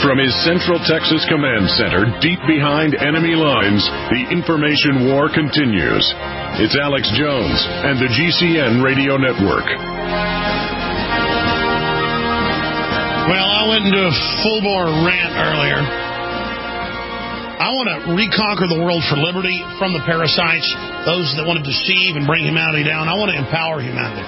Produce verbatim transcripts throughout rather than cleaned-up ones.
From his Central Texas Command Center, deep behind enemy lines, the information war continues. It's Alex Jones and the G C N Radio Network. Well, I went into a full-bore rant earlier. I want to reconquer the world for liberty from the parasites, those that want to deceive and bring humanity down. I want to empower humanity.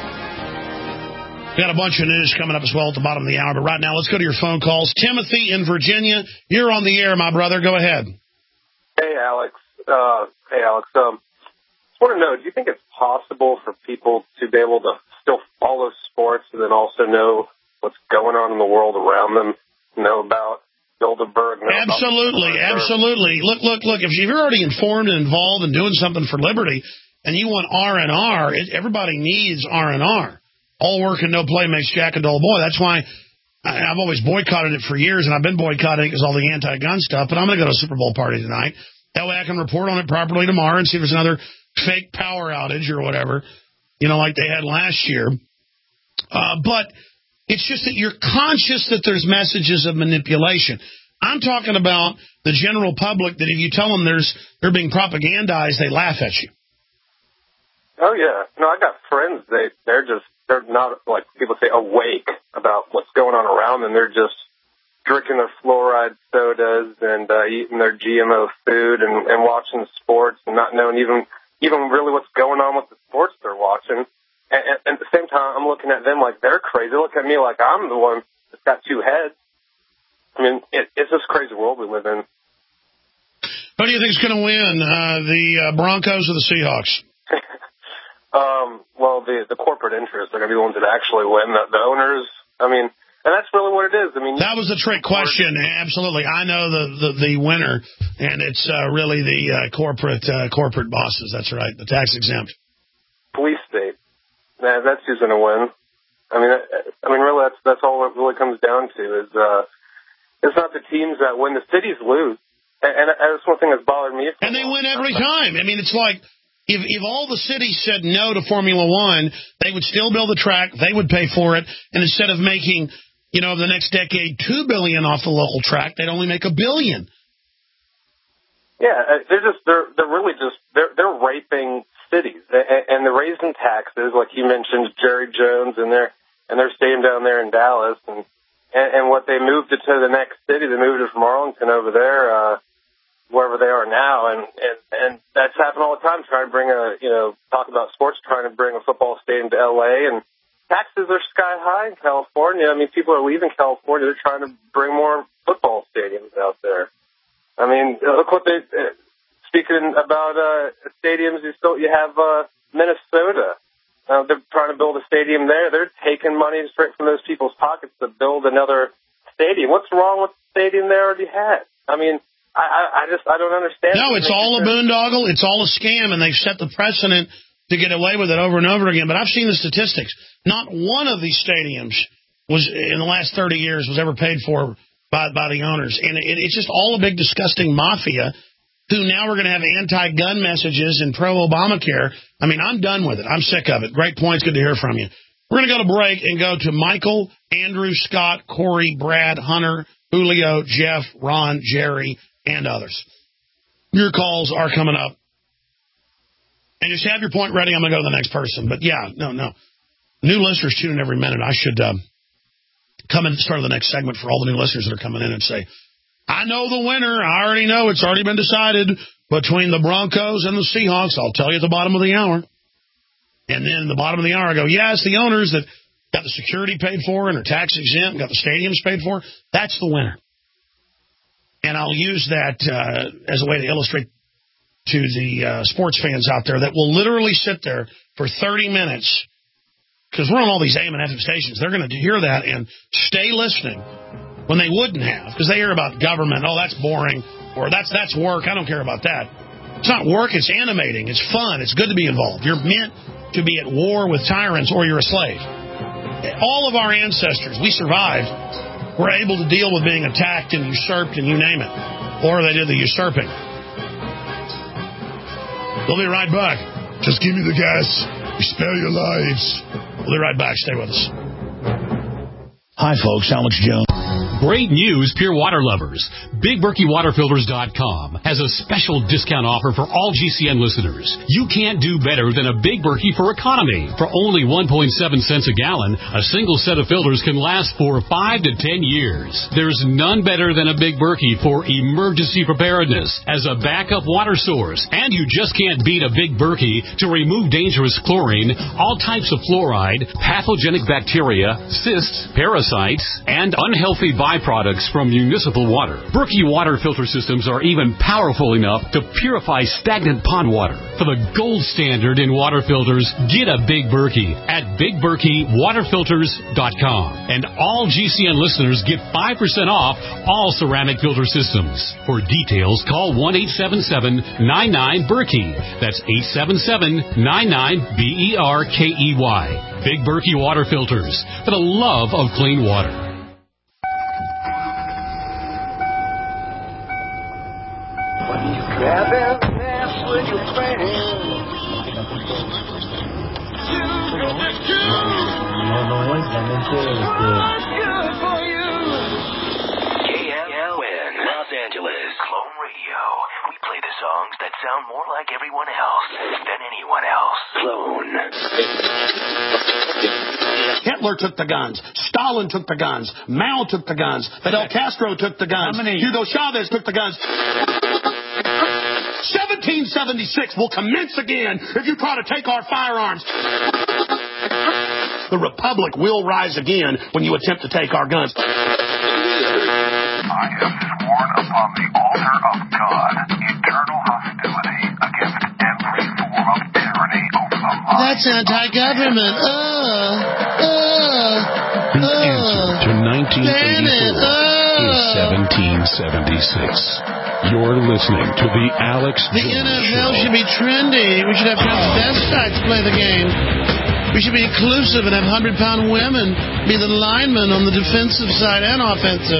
We got a bunch of news coming up as well at the bottom of the hour, but right now let's go to your phone calls. Timothy in Virginia, you're on the air, my brother. Go ahead. Hey, Alex. Uh, hey, Alex. Um, I want to know, do you think it's possible for people to be able to still follow sports and then also know what's going on in the world around them, know about Bilderberg? Know absolutely, about absolutely. Look, look, look, if you're already informed and involved and doing something for liberty and you want R and R, it, everybody needs R and R. All work and no play makes Jack a dull boy. That's why I, I've always boycotted it for years, and I've been boycotting it because all the anti-gun stuff, but I'm going to go to a Super Bowl party tonight. That way I can report on it properly tomorrow and see if there's another fake power outage or whatever, you know, like they had last year. Uh, but it's just that you're conscious that there's messages of manipulation. I'm talking about the general public that if you tell them there's they're being propagandized, they laugh at you. Oh, yeah. No, I got friends. They, they're just, they're not, like people say, awake about what's going on around them. They're just drinking their fluoride sodas and uh, eating their G M O food and, and watching sports and not knowing even even really what's going on with the sports they're watching. And, and, and at the same time, I'm looking at them like they're crazy. They look at me like I'm the one that's got two heads. I mean, it, it's this crazy world we live in. Who do you think is going to win, uh, the uh, Broncos or the Seahawks? um, well, the the corporate interests are going to be the ones that actually win. The, the owners, I mean, and that's really what it is. I mean, that was a trick question. Absolutely, I know the the, the winner, and it's uh, really the uh, corporate uh, corporate bosses. That's right, the tax exempt police state. Nah, that's who's going to win. I mean, I, I mean, really, that's that's all it really comes down to is uh, it's not the teams that win. The cities lose, and, and that's one thing that's bothered me. And they win every time. I mean, it's like if if all the cities said no to Formula One, they would still build the track. They would pay for it, and instead of making, you know, the next decade two billion off the local track, they'd only make a billion. Yeah, they're just they're they're really just they're they're raping cities, and they're raising taxes, like you mentioned, Jerry Jones and their and their stadium down there in Dallas, and, and and what they moved it to the next city, they moved it from Arlington over there, uh, wherever they are now, and, and and that's happened all the time. Trying to bring a you know talk about sports, trying to bring a football stadium to L A, and taxes are sky high in California. I mean, people are leaving California. They're trying to bring more football stadiums out there. I mean, look what they. Uh, Speaking about uh, stadiums, you still you have uh, Minnesota. Uh, they're trying to build a stadium there. They're taking money straight from those people's pockets to build another stadium. What's wrong with the stadium they already had? I mean, I, I, I just I don't understand. No, it's all a boondoggle. It's all a scam, and they've set the precedent to get away with it over and over again. But I've seen the statistics. Not one of these stadiums was in the last thirty years was ever paid for by by the owners, and it, it's just all a big disgusting mafia. Who now we're going to have anti-gun messages and pro-Obamacare. I mean, I'm done with it. I'm sick of it. Great points. Good to hear from you. We're going to go to break and go to Michael, Andrew, Scott, Corey, Brad, Hunter, Julio, Jeff, Ron, Jerry, and others. Your calls are coming up. And just have your point ready. I'm going to go to the next person. But, yeah, no, no. New listeners tune in every minute. I should uh, come in at the start of the next segment for all the new listeners that are coming in and say, I know the winner. I already know. It's already been decided between the Broncos and the Seahawks. I'll tell you at the bottom of the hour. And then at the bottom of the hour, I go, yeah, it's the owners that got the security paid for and are tax exempt, got the stadiums paid for. That's the winner. And I'll use that uh, as a way to illustrate to the uh, sports fans out there that will literally sit there for thirty minutes, because we're on all these A M and F M stations. They're going to hear that and stay listening. When they wouldn't have, because they hear about government, oh, that's boring, or that's that's work, I don't care about that. It's not work, it's animating, it's fun, it's good to be involved. You're meant to be at war with tyrants, or you're a slave. All of our ancestors, we survived, were able to deal with being attacked and usurped and you name it. Or they did the usurping. We'll be right back. Just give me the gas. We spare your lives. We'll be right back. Stay with us. Hi, folks. Alex Jones. Great news, pure water lovers. Big Berkey Water Filters dot com has a special discount offer for all G C N listeners. You can't do better than a Big Berkey for economy. For only one point seven cents a gallon, a single set of filters can last for five to ten years. There's none better than a Big Berkey for emergency preparedness as a backup water source. And you just can't beat a Big Berkey to remove dangerous chlorine, all types of fluoride, pathogenic bacteria, cysts, parasites, and unhealthy byproducts from municipal water. Berkey water filter systems are even powerful enough to purify stagnant pond water. For the gold standard in water filters, get a Big Berkey at Big Berkey Water Filters dot com. And all G C N listeners get five percent off all ceramic filter systems. For details, call one eight seven seven, nine nine, Berkey. That's eight seven seven, nine nine, B E R K E Y. Big Berkey Water Filters, for the love of clean water. Grab and dance with your friends. Normalmente, What's good for you? K M L N, Los Angeles. Clone Radio. We play the songs that sound more like everyone else than anyone else. Clone. Hitler took the guns. Stalin took the guns. Mao took the guns. Fidel Castro took the guns. Hugo Chavez took the guns. seventeen seventy-six will commence again if you try to take our firearms. The Republic will rise again when you attempt to take our guns. I have sworn upon the altar of God eternal hostility against every form of tyranny over the mind. That's anti-government. Uh, uh, The answer to nineteen eighty-four is seventeen seventy-six. You're listening to the Alex The Jones N F L Show. should be trendy. We should have transvestites play the game. We should be inclusive and have one hundred pound women be the linemen on the defensive side and offensive.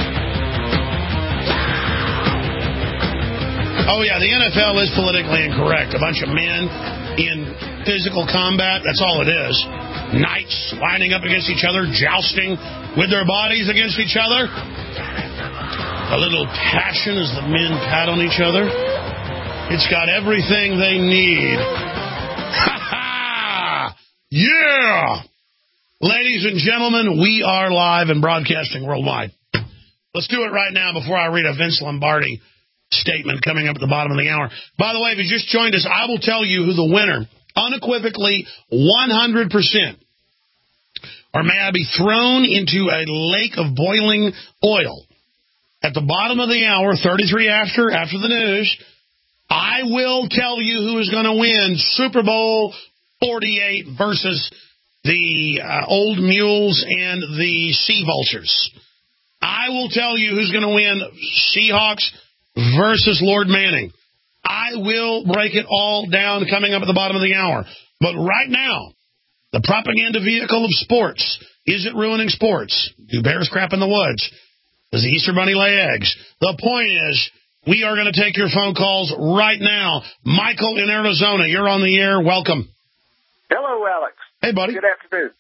Oh, yeah, the N F L is politically incorrect. A bunch of men in physical combat, that's all it is. Knights lining up against each other, jousting with their bodies against each other. A little passion as the men pat on each other. It's got everything they need. Ha ha! Yeah! Ladies and gentlemen, we are live and broadcasting worldwide. Let's do it right now before I read a Vince Lombardi statement coming up at the bottom of the hour. By the way, if you just joined us, I will tell you who the winner, unequivocally, one hundred percent, or may I be thrown into a lake of boiling oil. At the bottom of the hour, thirty-three after, after the news, I will tell you who is going to win Super Bowl forty-eight versus the uh, Old Mules and the Sea Vultures. I will tell you who's going to win Seahawks versus Lord Manning. I will break it all down coming up at the bottom of the hour. But right now, the propaganda vehicle of sports, is it ruining sports? Do bears crap in the woods? Does the Easter Bunny lay eggs? The point is, we are going to take your phone calls right now. Michael in Arizona, you're on the air. Welcome. Hello, Alex. Hey, buddy. Good afternoon.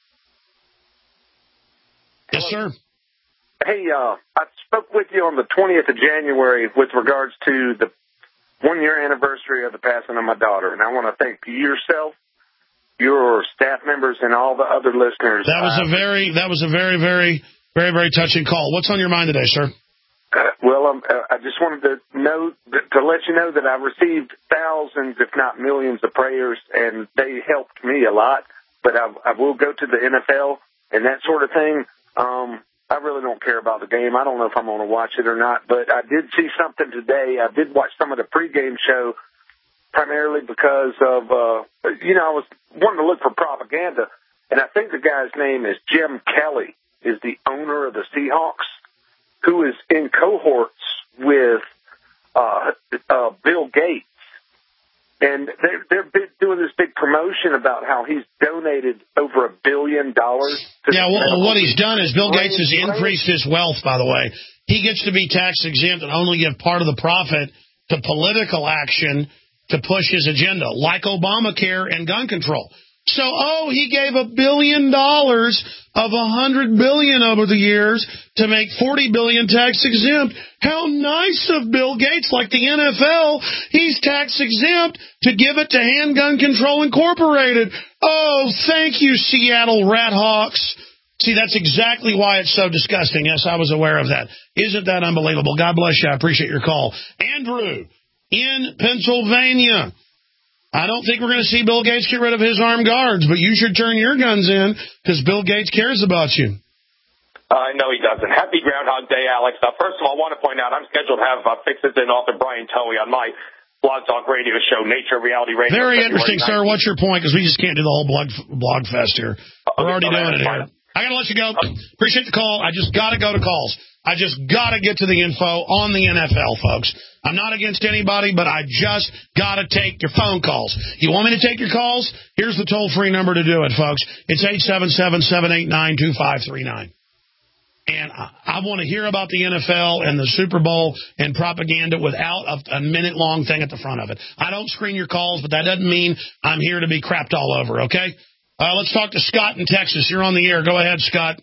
Yes, sir. Hey, uh, I spoke with you on the twentieth of January with regards to the one-year anniversary of the passing of my daughter, and I want to thank yourself, your staff members, and all the other listeners. That was a very, that was a very, very, very, very touching call. What's on your mind today, sir? Uh, well, um, uh, I just wanted to know to let you know that I received thousands, if not millions, of prayers, and they helped me a lot. But I, I will go to the N F L and that sort of thing. Um, I really don't care about the game. I don't know if I'm going to watch it or not, but I did see something today. I did watch some of the pregame show primarily because of, uh, you know, I was wanting to look for propaganda, and I think the guy's name is Jim Kelly, is the owner of the Seahawks, who is in cohorts with uh, uh, Bill Gates. And they're, they're big, doing this big promotion about how he's donated over a billion dollars. To yeah, well, what he's done is Bill Gates has increased his wealth, by the way. He gets to be tax exempt and only give part of the profit to political action to push his agenda, like Obamacare and gun control. So, oh, he gave a billion dollars of a hundred billion over the years to make forty billion tax exempt. How nice of Bill Gates, like the N F L. He's tax exempt to give it to Handgun Control Incorporated. Oh, thank you, Seattle Rathawks. See, that's exactly why it's so disgusting. Yes, I was aware of that. Isn't that unbelievable? God bless you. I appreciate your call. Andrew in Pennsylvania. I don't think we're going to see Bill Gates get rid of his armed guards, but you should turn your guns in because Bill Gates cares about you. Uh, no, he doesn't. Happy Groundhog Day, Alex. Uh, first of all, I want to point out I'm scheduled to have uh, Fix-It and author Brian Toey on my Blog Talk Radio show, Nature Reality Radio. Very interesting, sir. What's your point? Because we just can't do the whole blog, blog fest here. We're already doing it here. I got to let you go. Appreciate the call. I just got to go to calls. I just got to get to the info on the N F L, folks. I'm not against anybody, but I just got to take your phone calls. You want me to take your calls? Here's the toll-free number to do it, folks. It's eight seven seven, seven eight nine, two five three nine. And I, I want to hear about the N F L and the Super Bowl and propaganda without a, a minute-long thing at the front of it. I don't screen your calls, but that doesn't mean I'm here to be crapped all over, okay? Uh, let's talk to Scott in Texas. You're on the air. Go ahead, Scott.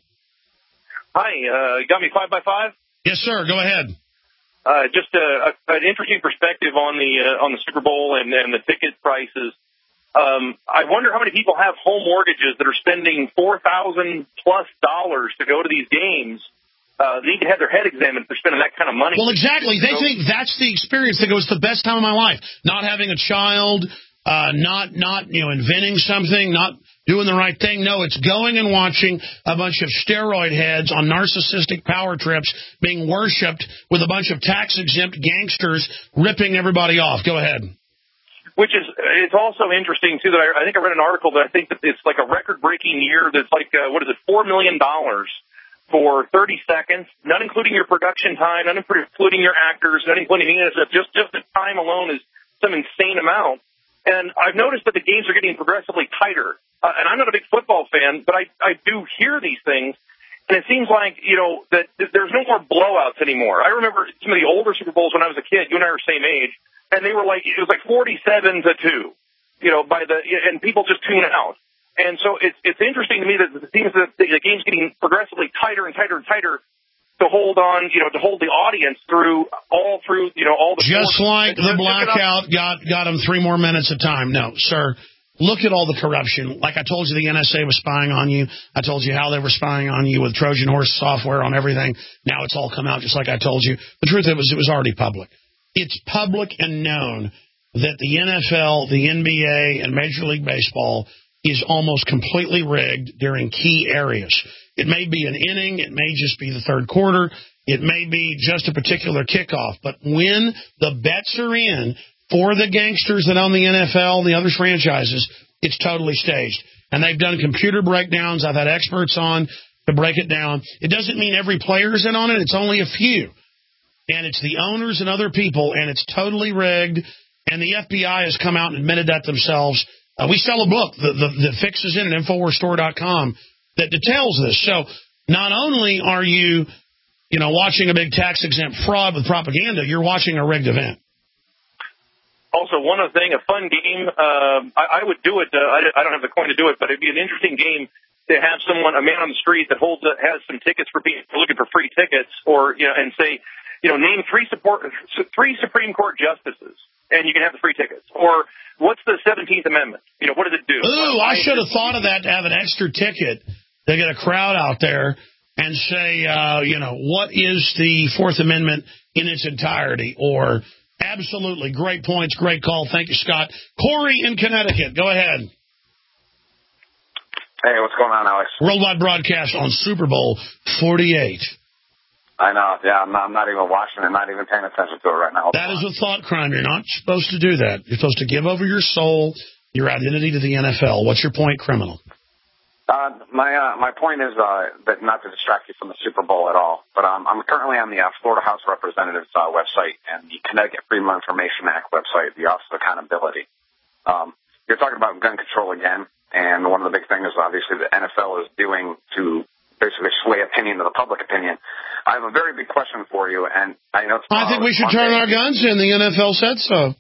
Hi, uh, you got me five by five? Yes, sir. Go ahead. Uh, just a, a, an interesting perspective on the uh, on the Super Bowl and, and the ticket prices. Um, I wonder how many people have home mortgages that are spending four thousand plus dollars to go to these games. Uh, they need to have their head examined if they're spending that kind of money. Well, exactly. They so, think that's the experience. They go, it's the best time of my life. Not having a child, uh, not not you know inventing something, not doing the right thing. No, it's going and watching a bunch of steroid heads on narcissistic power trips being worshipped with a bunch of tax-exempt gangsters ripping everybody off. Go ahead. Which is, it's also interesting, too, that I, I think I read an article that I think that it's like a record-breaking year that's like, uh, what is it, four million dollars for thirty seconds, not including your production time, not including your actors, not including anything else. Just, just the time alone is some insane amount. And I've noticed that the games are getting progressively tighter. Uh, and I'm not a big football fan, but I, I do hear these things, and it seems like, you know, that, that there's no more blowouts anymore. I remember some of the older Super Bowls when I was a kid. You and I are the same age, and they were like, it was like forty-seven to two, you know, by the, and people just tune out. And so it's it's interesting to me that it seems that the, the game's getting progressively tighter and tighter and tighter to hold on, you know, to hold the audience through all through, you know, all the just like the blackout got got them three more minutes of time. No, sir. Look at all the corruption. Like I told you, the N S A was spying on you. I told you how they were spying on you with Trojan horse software on everything. Now it's all come out just like I told you. The truth is, it was already public. It's public and known that the N F L, the N B A, and Major League Baseball is almost completely rigged during key areas. It may be an inning. It may just be the third quarter. It may be just a particular kickoff. But when the bets are in for the gangsters that own the N F L and the other franchises, it's totally staged. And they've done computer breakdowns. I've had experts on to break it down. It doesn't mean every player's in on it. It's only a few. And it's the owners and other people, and it's totally rigged. And the F B I has come out and admitted that themselves. Uh, we sell a book, the, the, the Fix is in at Infowars Store dot com, that details this. So not only are you, you know, watching a big tax-exempt fraud with propaganda, you're watching a rigged event. Also, one other thing, a fun game, uh, I, I would do it. Uh, I, I don't have the coin to do it, but it'd be an interesting game to have someone, a man on the street that holds a, has some tickets for people looking for free tickets, or, you know, and say, you know, name three support, three Supreme Court justices, and you can have the free tickets. Or what's the seventeenth Amendment? You know, what does it do? Ooh, I should have thought of that, to have an extra ticket to get a crowd out there and say, uh, you know, what is the Fourth Amendment in its entirety? Or absolutely. Great points. Great call. Thank you, Scott. Corey in Connecticut. Go ahead. Hey, what's going on, Alex? Worldwide broadcast on Super Bowl forty-eight. I know. Yeah, I'm not, I'm not even watching it, not even paying attention to it right now. That is a thought crime. You're not supposed to do that. You're supposed to give over your soul, your identity to the N F L. What's your point, criminal? Uh, my uh, my point is uh, that not to distract you from the Super Bowl at all, but um, I'm currently on the uh, Florida House of Representatives uh, website and the Connecticut Freedom of Information Act website, the Office of Accountability. Um, you're talking about gun control again, and one of the big things is obviously the N F L is doing to basically sway opinion to the public opinion. I have a very big question for you, and I know it's I think we should turn our guns in. The N F L said so.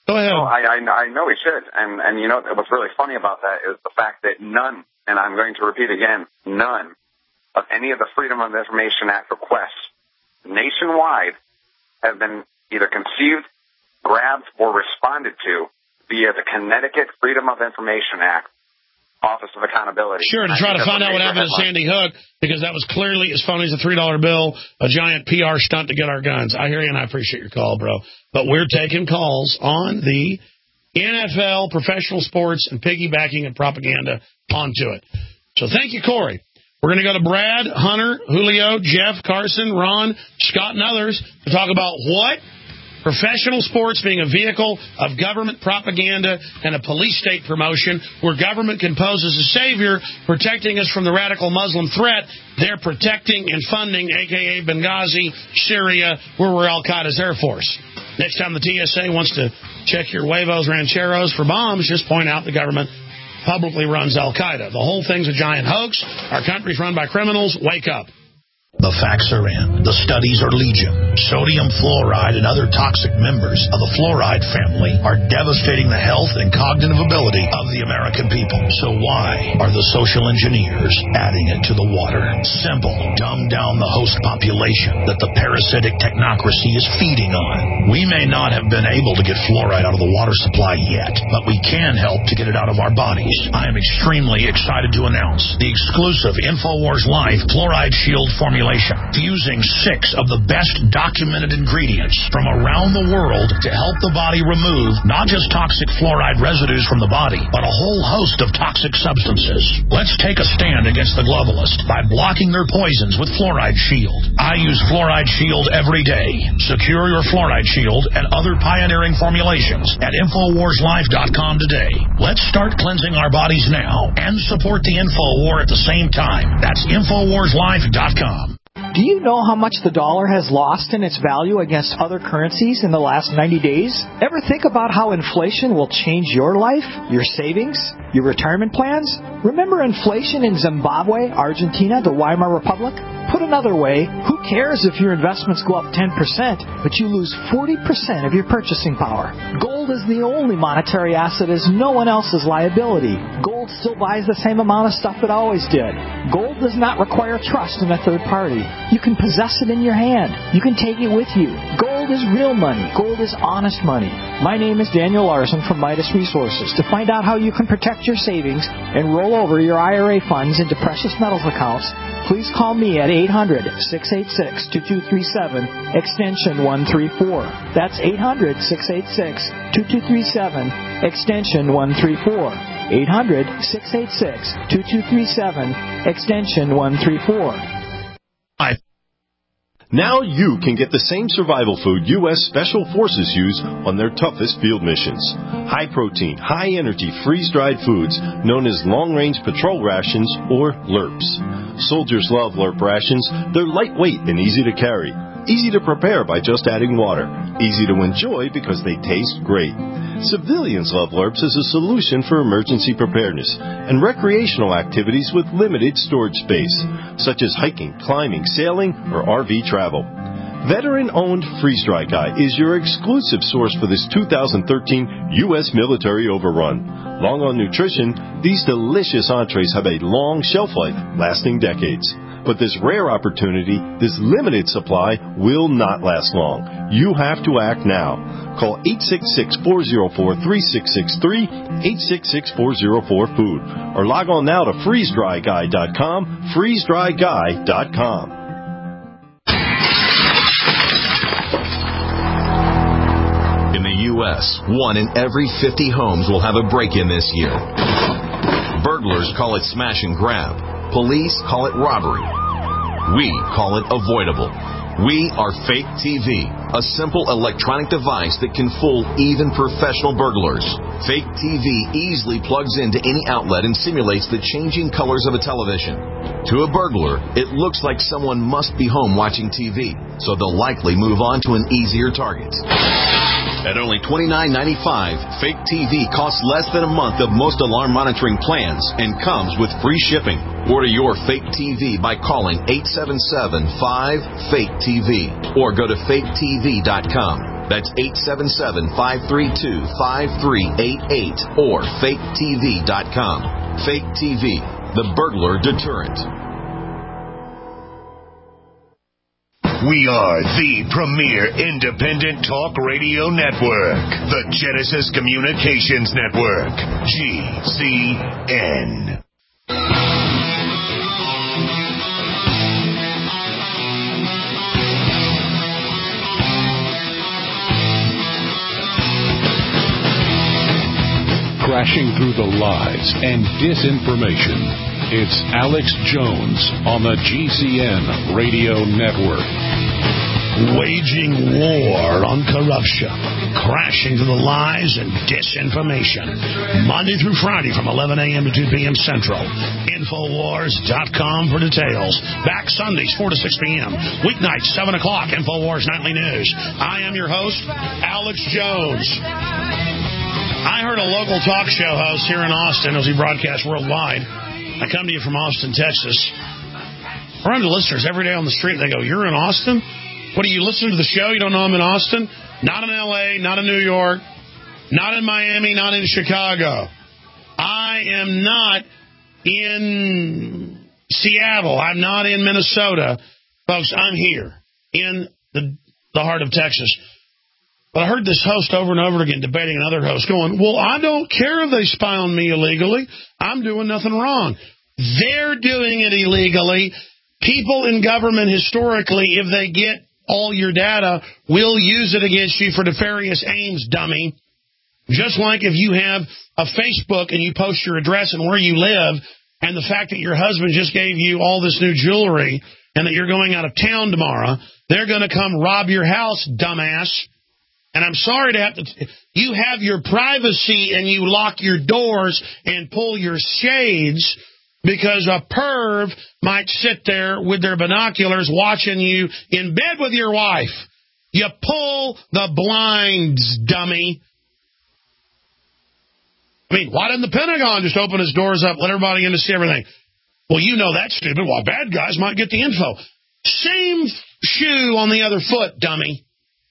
Go ahead. Oh, I, I, I know we should. And, and, you know, what's really funny about that is the fact that none, and I'm going to repeat again, none of any of the Freedom of Information Act requests nationwide have been either conceived, grabbed, or responded to via the Connecticut Freedom of Information Act Office of Accountability. Sure, to try to find out what happened to Sandy Hook, because that was clearly as phony as a three dollar bill, a giant P R stunt to get our guns. I hear you, and I appreciate your call, bro. But we're taking calls on the N F L, professional sports, and piggybacking and propaganda onto it. So thank you, Corey. We're going to go to Brad, Hunter, Julio, Jeff, Carson, Ron, Scott, and others to talk about what professional sports being a vehicle of government propaganda and a police state promotion where government can pose as a savior, protecting us from the radical Muslim threat. They're protecting and funding, a k a. Benghazi, Syria, where we're Al-Qaeda's Air Force. Next time the T S A wants to check your huevos rancheros for bombs, just point out the government publicly runs Al-Qaeda. The whole thing's a giant hoax. Our country's run by criminals. Wake up. The facts are in. The studies are legion. Sodium fluoride and other toxic members of the fluoride family are devastating the health and cognitive ability of the American people. So why are the social engineers adding it to the water? Simple. Dumb down the host population that the parasitic technocracy is feeding on. We may not have been able to get fluoride out of the water supply yet, but we can help to get it out of our bodies. I am extremely excited to announce the exclusive InfoWars Life Fluoride Shield formula, fusing six of the best documented ingredients from around the world to help the body remove not just toxic fluoride residues from the body, but a whole host of toxic substances. Let's take a stand against the globalists by blocking their poisons with Fluoride Shield. I use Fluoride Shield every day. Secure your Fluoride Shield and other pioneering formulations at Infowars Life dot com today. Let's start cleansing our bodies now and support the info war at the same time. That's Infowars Life dot com. Do you know how much the dollar has lost in its value against other currencies in the last ninety days? Ever think about how inflation will change your life, your savings, your retirement plans? Remember inflation in Zimbabwe, Argentina, the Weimar Republic? Put another way, who cares if your investments go up ten percent, but you lose forty percent of your purchasing power? Gold is the only monetary asset as no one else's liability. Gold still buys the same amount of stuff it always did. Gold does not require trust in a third party. You can possess it in your hand. You can take it with you. Gold is real money. Gold is honest money. My name is Daniel Larson from Midas Resources. To find out how you can protect your savings and roll over your I R A funds into precious metals accounts, please call me at eight hundred, six eight six, two two three seven, extension one three four. That's eight hundred, six eight six, two two three seven, extension one three four. eight hundred, six eight six, two two three seven, extension one three four. Now you can get the same survival food U S Special Forces use on their toughest field missions. High-protein, high-energy, freeze-dried foods known as long-range patrol rations, or L R Ps. Soldiers love L R P rations. They're lightweight and easy to carry. Easy to prepare by just adding water. Easy to enjoy because they taste great. Civilians love L R Ps as a solution for emergency preparedness and recreational activities with limited storage space, such as hiking, climbing, sailing, or R V travel. Veteran-owned Freeze Dry Guy is your exclusive source for this two thousand thirteen U S military overrun. Long on nutrition, these delicious entrees have a long shelf life, lasting decades. But this rare opportunity, this limited supply, will not last long. You have to act now. Call eight six six, four zero four, three six six three, eight six six, four zero four, food, or log on now to freeze dry guy dot com, freeze dry guy dot com. In the U S, one in every fifty homes will have a break-in this year. Burglars call it smash and grab. Police call it robbery. We call it avoidable. We are Fake T V, a simple electronic device that can fool even professional burglars. Fake T V easily plugs into any outlet and simulates the changing colors of a television. To a burglar, it looks like someone must be home watching T V, so they'll likely move on to an easier target. At only twenty-nine ninety-five, Fake T V costs less than a month of most alarm monitoring plans and comes with free shipping. Order your Fake T V by calling eight seven seven, five, F A K E T V or go to fake T V dot com. That's eight seven seven, five three two, five three eight eight or fake T V dot com. Fake T V, the burglar deterrent. We are the premier independent talk radio network, the Genesis Communications Network, G C N. Crashing through the lies and disinformation. It's Alex Jones on the G C N Radio Network. Waging war on corruption. Crashing through the lies and disinformation. Monday through Friday from eleven a.m. to two p.m. Central. Infowars dot com for details. Back Sundays, four to six p.m. Weeknights, seven o'clock. Infowars Nightly News. I am your host, Alex Jones. I heard a local talk show host here in Austin as he broadcasts worldwide. I come to you from Austin, Texas. I run to listeners every day on the street. They go, "You're in Austin? What, do you listen to the show? You don't know I'm in Austin?" Not in L A, not in New York, not in Miami, not in Chicago. I am not in Seattle. I'm not in Minnesota. Folks, I'm here in the, the heart of Texas. But I heard this host over and over again debating another host going, "Well, I don't care if they spy on me illegally. I'm doing nothing wrong." They're doing it illegally. People in government historically, if they get all your data, will use it against you for nefarious aims, dummy. Just like if you have a Facebook and you post your address and where you live, and the fact that your husband just gave you all this new jewelry and that you're going out of town tomorrow, they're going to come rob your house, dumbass. And I'm sorry to have to... You have your privacy and you lock your doors and pull your shades because a perv might sit there with their binoculars watching you in bed with your wife. You pull the blinds, dummy. I mean, why didn't the Pentagon just open its doors up, let everybody in to see everything? Well, you know that's stupid. Why, bad guys might get the info. Same shoe on the other foot, dummy.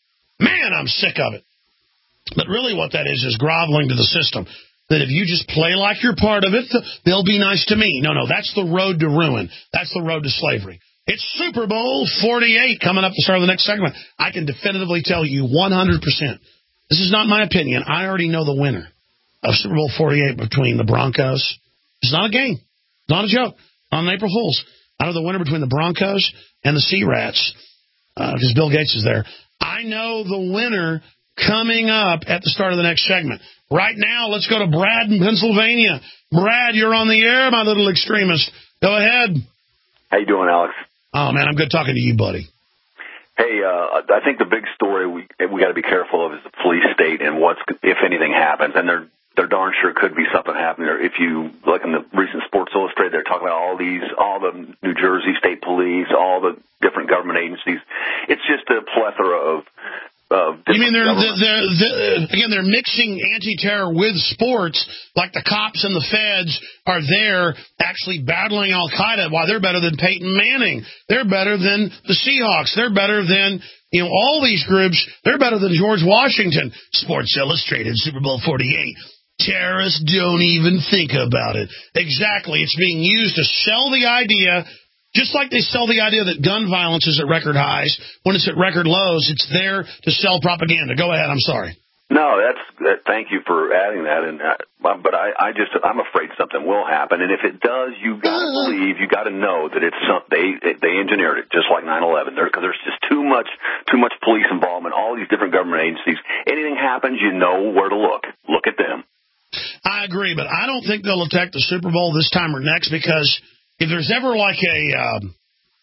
Man, I'm sick of it. But really what that is is groveling to the system. That if you just play like you're part of it, they'll be nice to me. No, no, that's the road to ruin. That's the road to slavery. It's Super Bowl forty-eight coming up to start of the next segment. I can definitively tell you one hundred percent. This is not my opinion. I already know the winner of Super Bowl forty-eight between the Broncos. It's not a game. It's not a joke. On April Fools. I know the winner between the Broncos and the Sea Rats because uh, Bill Gates is there. I know the winner coming up at the start of the next segment. Right now, let's go to Brad in Pennsylvania. Brad, you're on the air, my little extremist. Go ahead. How you doing, Alex? Oh, man, I'm good talking to you, buddy. Hey, uh, I think the big story we we got to be careful of is the police state and what's if anything happens, and there there darn sure could be something happening there. If you look in the recent Sports Illustrated, they're talking about all these, all the New Jersey State Police, all the different government agencies. It's just a plethora of. Uh, you mean they're, they're, they're, they're again they're mixing anti-terror with sports, like the cops and the feds are there actually battling Al Qaeda. Why, they're better than Peyton Manning, they're better than the Seahawks, they're better than you know all these groups, they're better than George Washington. Sports Illustrated, Super Bowl forty-eight. Terrorists don't even think about it. Exactly, it's being used to sell the idea. Just like they sell the idea that gun violence is at record highs, when it's at record lows, it's there to sell propaganda. Go ahead. I'm sorry. No, that's that, thank you for adding that. And uh, but I, I just I'm afraid something will happen. And if it does, you got to believe, you got to know that it's some, they they engineered it, just like nine eleven. Because there's just too much too much police involvement. All these different government agencies. Anything happens, you know where to look. Look at them. I agree, but I don't think they'll attack the Super Bowl this time or next because. If there's ever like a um,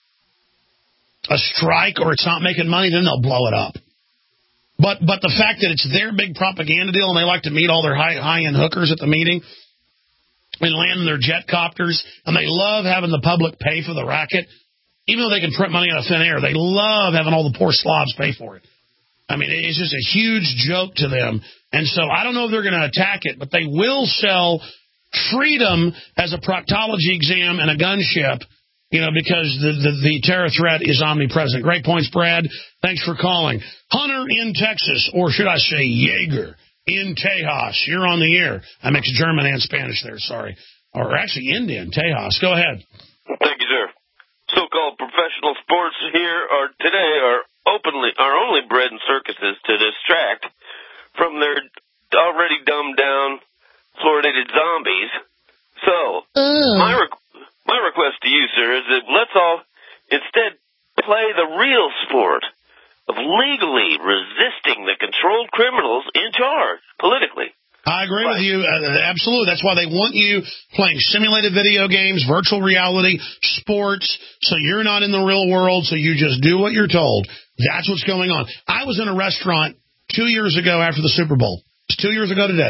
a strike or it's not making money, then they'll blow it up. But but the fact that it's their big propaganda deal and they like to meet all their high high end hookers at the meeting and land in their jet copters and they love having the public pay for the racket, even though they can print money out of thin air, they love having all the poor slobs pay for it. I mean, it's just a huge joke to them. And so I don't know if they're going to attack it, but they will sell freedom as a proctology exam and a gunship you know, because the, the, the terror threat is omnipresent. Great points, Brad. Thanks for calling. Hunter in Texas, or should I say Jaeger in Tejas. You're on the air. I mixed German and Spanish there, sorry. Or actually Indian, Tejas. Go ahead. Thank you, sir. So-called professional sports here are today are openly are only bred in circuses to distract from their already dumbed down, fluoridated zombies. So, uh. my re- my request to you, sir, is that let's all instead play the real sport of legally resisting the controlled criminals in charge politically. I agree with you. Uh, absolutely. That's why they want you playing simulated video games, virtual reality, sports, so you're not in the real world, so you just do what you're told. That's what's going on. I was in a restaurant two years ago after the Super Bowl. It's two years ago today.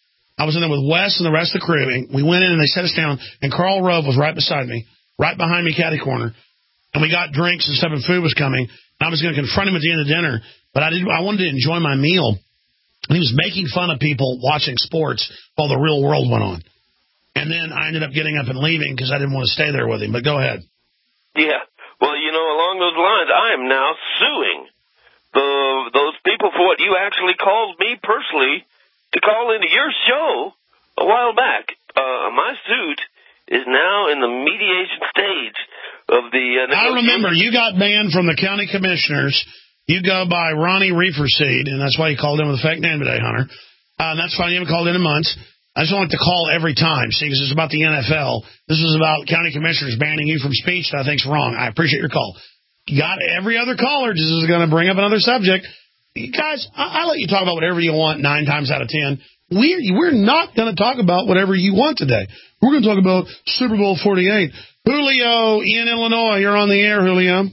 I was in there with Wes and the rest of the crew, and we went in and they set us down, and Karl Rove was right beside me, right behind me, catty corner, and we got drinks and stuff, and food was coming, and I was going to confront him at the end of dinner, but I didn't. I wanted to enjoy my meal. And he was making fun of people watching sports while the real world went on. And then I ended up getting up and leaving because I didn't want to stay there with him. But go ahead. Yeah. Well, you know, along those lines, I am now suing the those people for what you actually called me personally to call into your show a while back. Uh, my suit is now in the mediation stage of the... Uh, I remember you got banned from the county commissioners. You go by Ronnie Reeferseed, and that's why you called in with a fake name today, Hunter. Uh, and that's fine. You haven't called in in months. I just don't like to call every time, see, because it's about the N F L. This is about county commissioners banning you from speech that I think's wrong. I appreciate your call. You got every other caller just is going to bring up another subject. You guys, I, I let you talk about whatever you want nine times out of ten. We're, we're not going to talk about whatever you want today. We're going to talk about Super Bowl forty-eight. Julio in Illinois. You're on the air, Julio.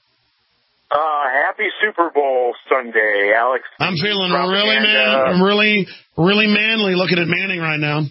Uh, happy Super Bowl Sunday, Alex. I'm feeling really man, I'm really, really manly looking at Manning right now.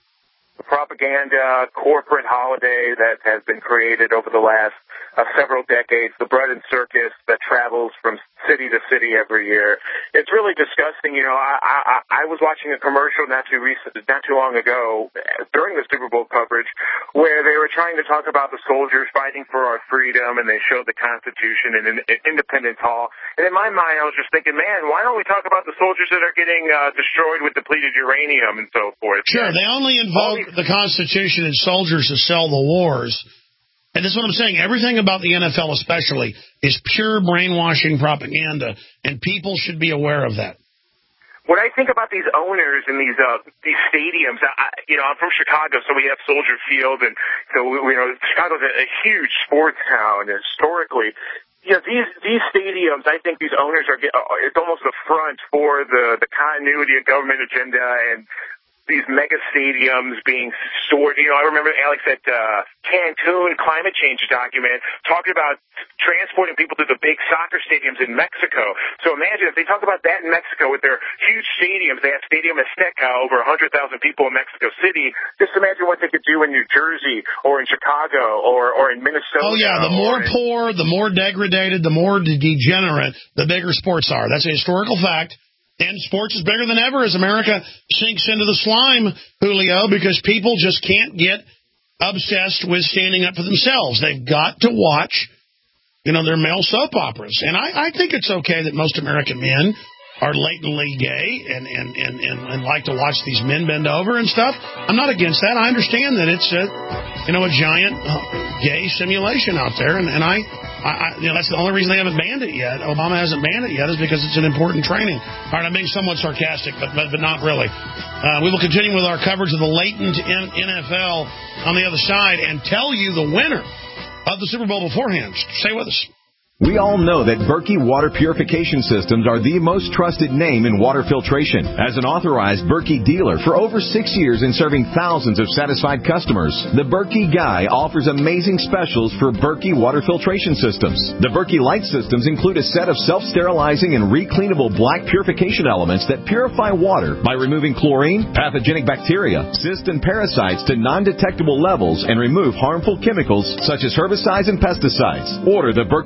The propaganda corporate holiday that has been created over the last uh, several decades, the bread and circus that travels from city to city every year. It's really disgusting. You know, I, I, I was watching a commercial not too recent, not too long ago during the Super Bowl coverage where they were trying to talk about the soldiers fighting for our freedom, and they showed the Constitution in, in Independence Hall. And in my mind, I was just thinking, man, why don't we talk about the soldiers that are getting uh, destroyed with depleted uranium and so forth? Sure, they only invoke the Constitution and soldiers to sell the wars. And this is what I'm saying. Everything about the N F L especially is pure brainwashing propaganda, and people should be aware of that. When I think about these owners and these uh, these stadiums, I, you know, I'm from Chicago, so we have Soldier Field, and so we, you know, Chicago's a, a huge sports town historically. You know, these these stadiums, I think these owners are, it's almost a front for the the continuity of government agenda and these mega stadiums being stored. You know, I remember Alex at uh, Cancun climate change document talking about transporting people to the big soccer stadiums in Mexico. So imagine if they talk about that in Mexico with their huge stadiums. They have Stadium Azteca, over one hundred thousand people in Mexico City. Just imagine what they could do in New Jersey or in Chicago or, or in Minnesota. Oh, yeah, the more poor, the more degraded, the more degenerate, the bigger sports are. That's a historical fact. And sports is bigger than ever as America sinks into the slime, Julio, because people just can't get obsessed with standing up for themselves. They've got to watch, you know, their male soap operas. And I, I think it's okay that most American men are latently gay and, and, and, and, and like to watch these men bend over and stuff. I'm not against that. I understand that it's a, you know, a giant uh, gay simulation out there. And, and I, I, I, you know, that's the only reason they haven't banned it yet. Obama hasn't banned it yet is because it's an important training. All right, I'm being somewhat sarcastic, but, but, but not really. Uh, we will continue with our coverage of the latent N F L on the other side and tell you the winner of the Super Bowl beforehand. Stay with us. We all know that Berkey Water Purification Systems are the most trusted name in water filtration. As an authorized Berkey dealer for over six years and serving thousands of satisfied customers, the Berkey Guy offers amazing specials for Berkey Water Filtration Systems. The Berkey Light Systems include a set of self-sterilizing and recleanable black purification elements that purify water by removing chlorine, pathogenic bacteria, cysts, and parasites to non-detectable levels and remove harmful chemicals such as herbicides and pesticides. Order the Berkey Light Systems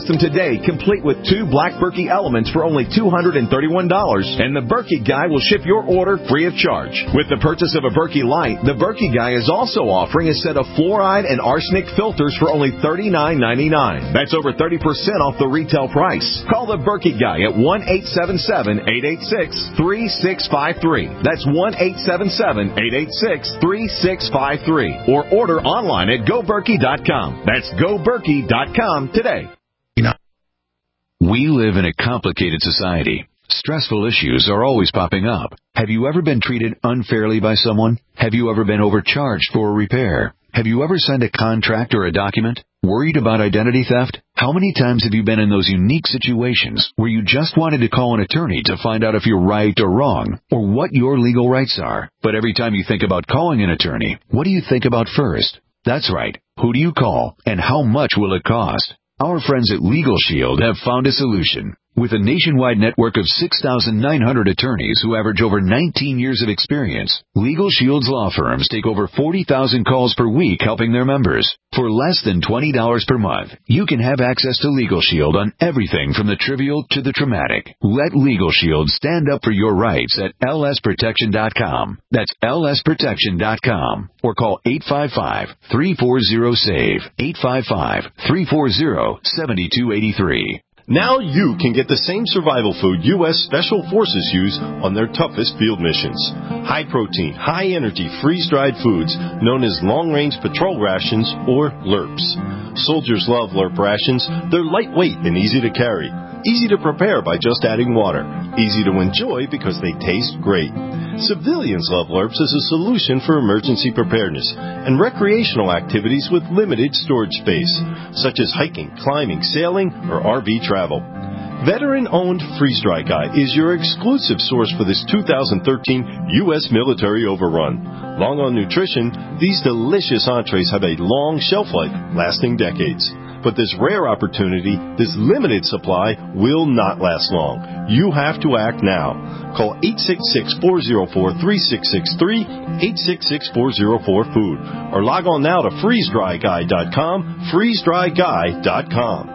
system today, complete with two Black Berkey elements for only two hundred thirty-one dollars, and the Berkey Guy will ship your order free of charge. With the purchase of a Berkey Light, the Berkey Guy is also offering a set of fluoride and arsenic filters for only thirty-nine ninety-nine. That's over thirty percent off the retail price. Call the Berkey Guy at one eight seven seven, eight eight six, three six five three. That's one eight seven seven, eight eight six, three six five three. Or order online at go berkey dot com. That's go berkey dot com today. We live in a complicated society. Stressful issues are always popping up. Have you ever been treated unfairly by someone? Have you ever been overcharged for a repair? Have you ever signed a contract or a document? Worried about identity theft? How many times have you been in those unique situations where you just wanted to call an attorney to find out if you're right or wrong, or what your legal rights are? But every time you think about calling an attorney, what do you think about first? That's right. Who do you call, and how much will it cost? Our friends at Legal Shield have found a solution. With a nationwide network of six thousand nine hundred attorneys who average over nineteen years of experience, Legal Shield's law firms take over forty thousand calls per week helping their members. For less than twenty dollars per month, you can have access to Legal Shield on everything from the trivial to the traumatic. Let Legal Shield stand up for your rights at L S protection dot com. That's L S protection dot com. Or call eight five five, three four zero, S A V E, eight five five, three four zero, seven two eight three. Now you can get the same survival food U S Special Forces use on their toughest field missions. High-protein, high-energy, freeze-dried foods known as long-range patrol rations or L R Ps. Soldiers love L R P rations. They're lightweight and easy to carry. Easy to prepare by just adding water. Easy to enjoy because they taste great. Civilians love L R Ps as a solution for emergency preparedness and recreational activities with limited storage space, such as hiking, climbing, sailing, or R V travel. Veteran-owned Freeze Dry Guy is your exclusive source for this two thousand thirteen U S military overrun. Long on nutrition, these delicious entrees have a long shelf life, lasting decades. But this rare opportunity, this limited supply, will not last long. You have to act now. Call eight six six, four zero four, three six six three, eight six six, four zero four, food, or log on now to freeze dry guy dot com, freeze dry guy dot com.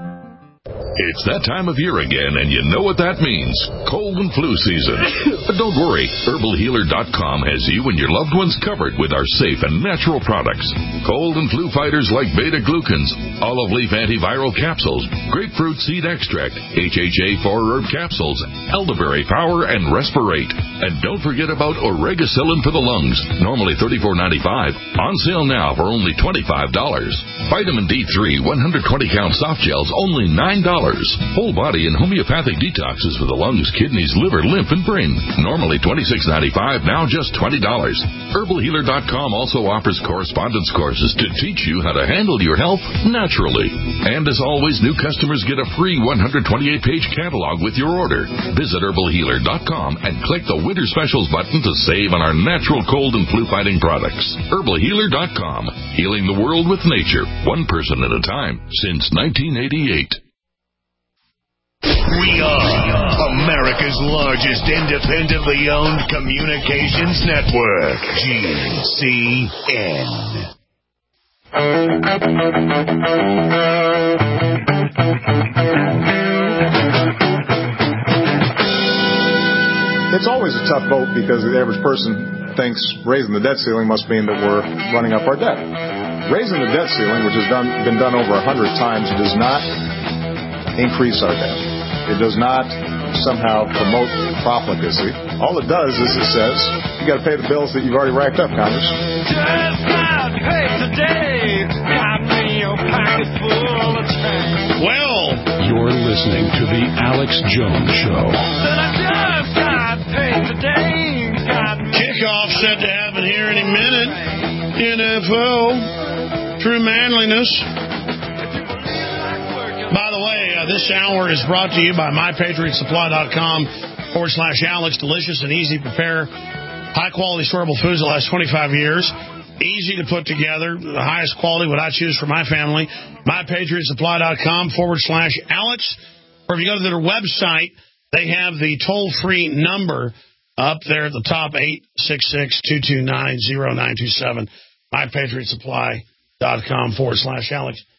It's that time of year again, and you know what that means. Cold and flu season. But don't worry, herbal healer dot com has you and your loved ones covered with our safe and natural products. Cold and flu fighters like beta-glucans, olive leaf antiviral capsules, grapefruit seed extract, H H A four herb capsules, elderberry power, and respirate. And don't forget about oregacillin for the lungs, normally thirty-four ninety-five, on sale now for only twenty-five dollars. Vitamin D three one hundred twenty count soft gels, only nine dollars. Whole body and homeopathic detoxes for the lungs, kidneys, liver, lymph, and brain. Normally twenty-six ninety-five, now just twenty dollars. herbal healer dot com also offers correspondence courses to teach you how to handle your health naturally. And as always, new customers get a free one hundred twenty-eight page catalog with your order. Visit herbal healer dot com and click the Winter Specials button to save on our natural cold and flu fighting products. herbal healer dot com. Healing the world with nature, one person at a time, since nineteen eighty-eight. We are America's largest independently owned communications network, G C N. It's always a tough vote because the average person thinks raising the debt ceiling must mean that we're running up our debt. Raising the debt ceiling, which has done, been done over a hundred times, does not increase our debt. It does not somehow promote profligacy. All it does is it says you got to pay the bills that you've already racked up, Congress. Just got paid today. Got me a pocket full of change. Well, you're listening to the Alex Jones Show. Said I just got paid today. Got me Kickoff set to happen here any minute. N F L. True manliness. By the way, uh, this hour is brought to you by my patriot supply dot com forward slash Alex. Delicious and easy to prepare. High-quality storable foods that last twenty-five years. Easy to put together. The highest quality, what I choose for my family. my patriot supply dot com forward slash Alex. Or if you go to their website, they have the toll-free number up there at the top, eight six six, two two nine, zero nine two seven. my patriot supply dot com forward slash Alex.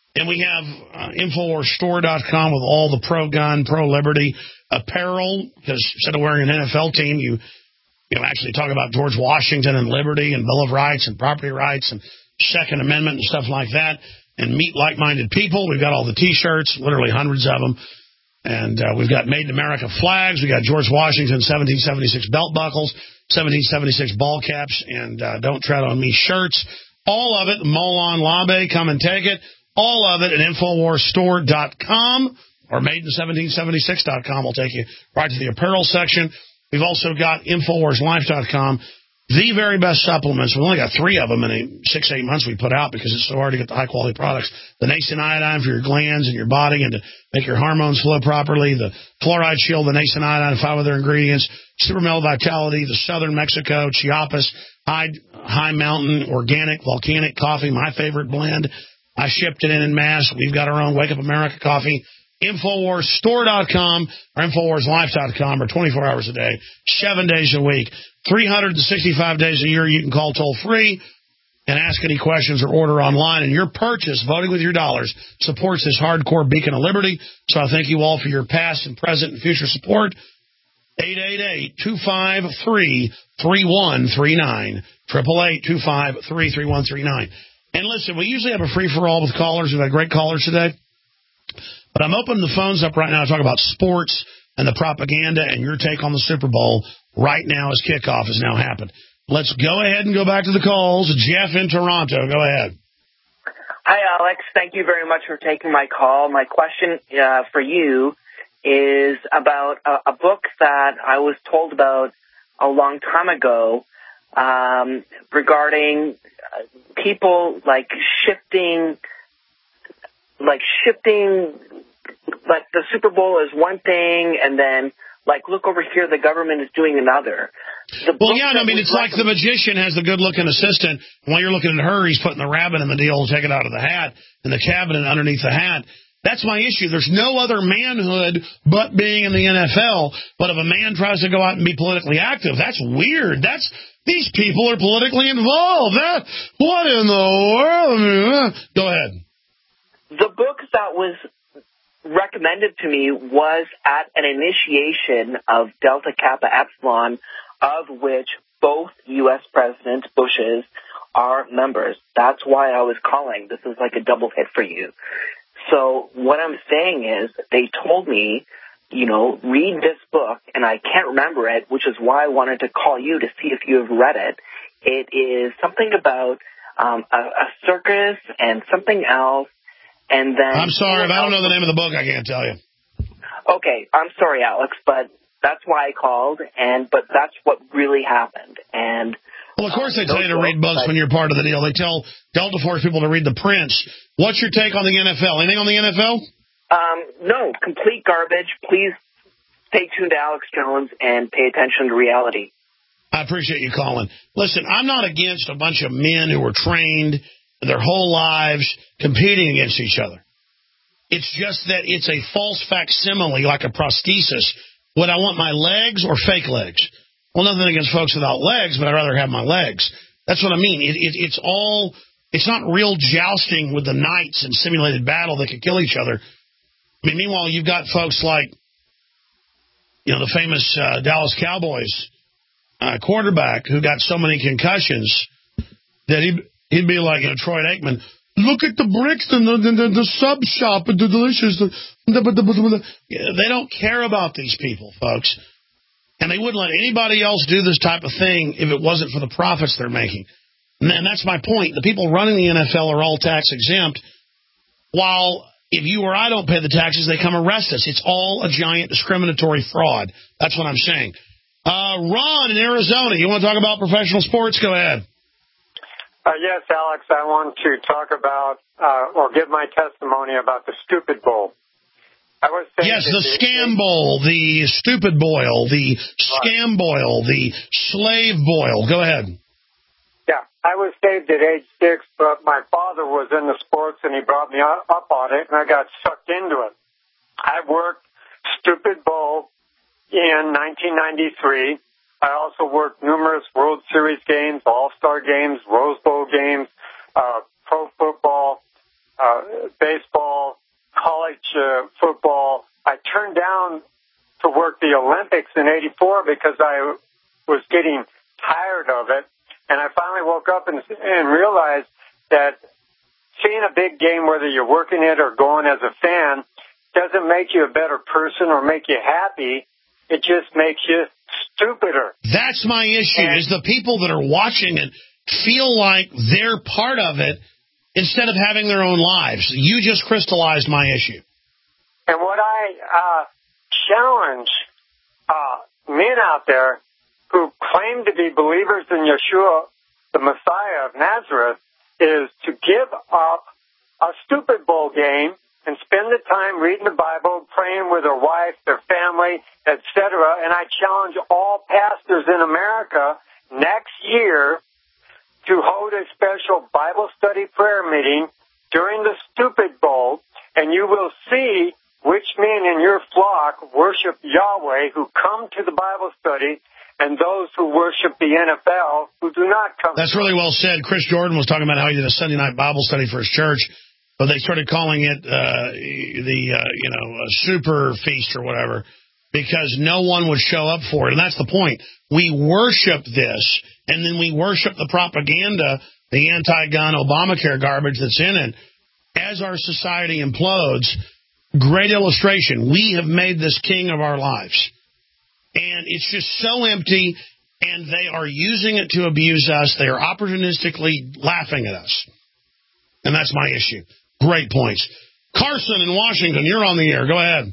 And we have uh, Infowars Store dot com with all the pro-gun, pro-liberty apparel, because instead of wearing an N F L team, you you know actually talk about George Washington and liberty and Bill of Rights and property rights and Second Amendment and stuff like that, and meet like-minded people. We've got all the T-shirts, literally hundreds of them. And uh, we've got Made in America flags. We got George Washington seventeen seventy-six belt buckles, seventeen seventy-six ball caps, and uh, Don't Tread on Me shirts. All of it, Molon Labe, come and take it. All of it at Infowars Store dot com or Made in seventeen seventy-six dot com will take you right to the apparel section. We've also got Infowars Life dot com. The very best supplements. We've only got three of them in a six, eight months we put out because it's so hard to get the high-quality products. The Nascent Iodine for your glands and your body and to make your hormones flow properly. The Fluoride Shield, the Nascent Iodine, five other ingredients. Super Male Vitality, the Southern Mexico, Chiapas, High, high Mountain, Organic, Volcanic Coffee, my favorite blend. I shipped it in en masse. We've got our own Wake Up America coffee. Infowars Store dot com or Infowars Life dot com are twenty-four hours a day, seven days a week, three hundred sixty-five days a year. You can call toll-free and ask any questions or order online. And your purchase, voting with your dollars, supports this hardcore beacon of liberty. So I thank you all for your past and present and future support. eight eight eight, two five three, three one three nine, eight eight eight, two five three, three one three nine. And listen, we usually have a free-for-all with callers. We've had great callers today. But I'm opening the phones up right now to talk about sports and the propaganda and your take on the Super Bowl right now as kickoff has now happened. Let's go ahead and go back to the calls. Jeff in Toronto, go ahead. Hi, Alex. Thank you very much for taking my call. My question uh, for you is about a, a book that I was told about a long time ago um, regarding people like shifting, like shifting, like the Super Bowl is one thing, and then like look over here, the government is doing another. The well, yeah, I mean, it's like the magician has the good-looking assistant. While you're looking at her, he's putting the rabbit in the deal to take it out of the hat, and the cabinet underneath the hat. That's my issue. There's no other manhood but being in the N F L. But if a man tries to go out and be politically active, that's weird. That's these people are politically involved. That, what in the world? Go ahead. The book that was recommended to me was at an initiation of Delta Kappa Epsilon, of which both U S President Bushes are members. That's why I was calling. This is like a double hit for you. So what I'm saying is they told me, you know, read this book, and I can't remember it, which is why I wanted to call you to see if you have read it. It is something about um, a, a circus and something else. And then I'm sorry, if I don't know the name of the book, I can't tell you. Okay, I'm sorry, Alex, but that's why I called, and but that's what really happened. And well, of course they tell you to read books when you're part of the deal. They tell Delta Force people to read The Prince. What's your take on the N F L? Anything on the N F L? Um, no, complete garbage. Please stay tuned to Alex Jones and pay attention to reality. I appreciate you calling. Listen, I'm not against a bunch of men who were trained their whole lives competing against each other. It's just that it's a false facsimile, like a prosthesis. Would I want my legs or fake legs? Well, nothing against folks without legs, but I'd rather have my legs. That's what I mean. It, it, it's all, it's not real jousting with the knights and simulated battle that could kill each other. I mean, meanwhile, you've got folks like, you know, the famous uh, Dallas Cowboys uh, quarterback who got so many concussions that he'd, he'd be like, you know, Troy Aikman, look at the bricks and the, the, the, the sub shop, the delicious. The, the, the, the, the. They don't care about these people, folks. And they wouldn't let anybody else do this type of thing if it wasn't for the profits they're making. And that's my point. The people running the N F L are all tax exempt, while if you or I don't pay the taxes, they come arrest us. It's all a giant discriminatory fraud. That's what I'm saying. Uh, Ron in Arizona, you want to talk about professional sports? Go ahead. Uh, yes, Alex, I want to talk about uh, or give my testimony about the Stupid Bowl. I was yes, the scam bowl, the stupid boil, the scam boil, the slave boil. Go ahead. Yeah, I was saved at age six, but my father was in the sports, and he brought me up on it, and I got sucked into it. I worked Stupid Bowl in nineteen ninety-three. I also worked numerous World Series games, All-Star games, Rose Bowl games, uh, pro football. uh, baseball, college uh, football. I turned down to work the Olympics in eighty-four because I was getting tired of it. And I finally woke up and, and realized that seeing a big game, whether you're working it or going as a fan, doesn't make you a better person or make you happy. It just makes you stupider. That's my issue, and is the people that are watching it feel like they're part of it instead of having their own lives. You just crystallized my issue. And what I uh, challenge uh, men out there who claim to be believers in Yeshua, the Messiah of Nazareth, is to give up a stupid bowl game and spend the time reading the Bible, praying with their wife, their family, et cetera. And I challenge all pastors in America next year to hold a special Bible study prayer meeting during the Stupid Bowl, and you will see which men in your flock worship Yahweh who come to the Bible study and those who worship the N F L who do not come. That's really well said. Chris Jordan was talking about how he did a Sunday night Bible study for his church, but they started calling it uh, the, uh, you know, a super feast or whatever because no one would show up for it. And that's the point. We worship this, and then we worship the propaganda, the anti-gun Obamacare garbage that's in it. As our society implodes, great illustration. We have made this king of our lives. And it's just so empty, and they are using it to abuse us. They are opportunistically laughing at us. And that's my issue. Great points. Carson in Washington, you're on the air. Go ahead.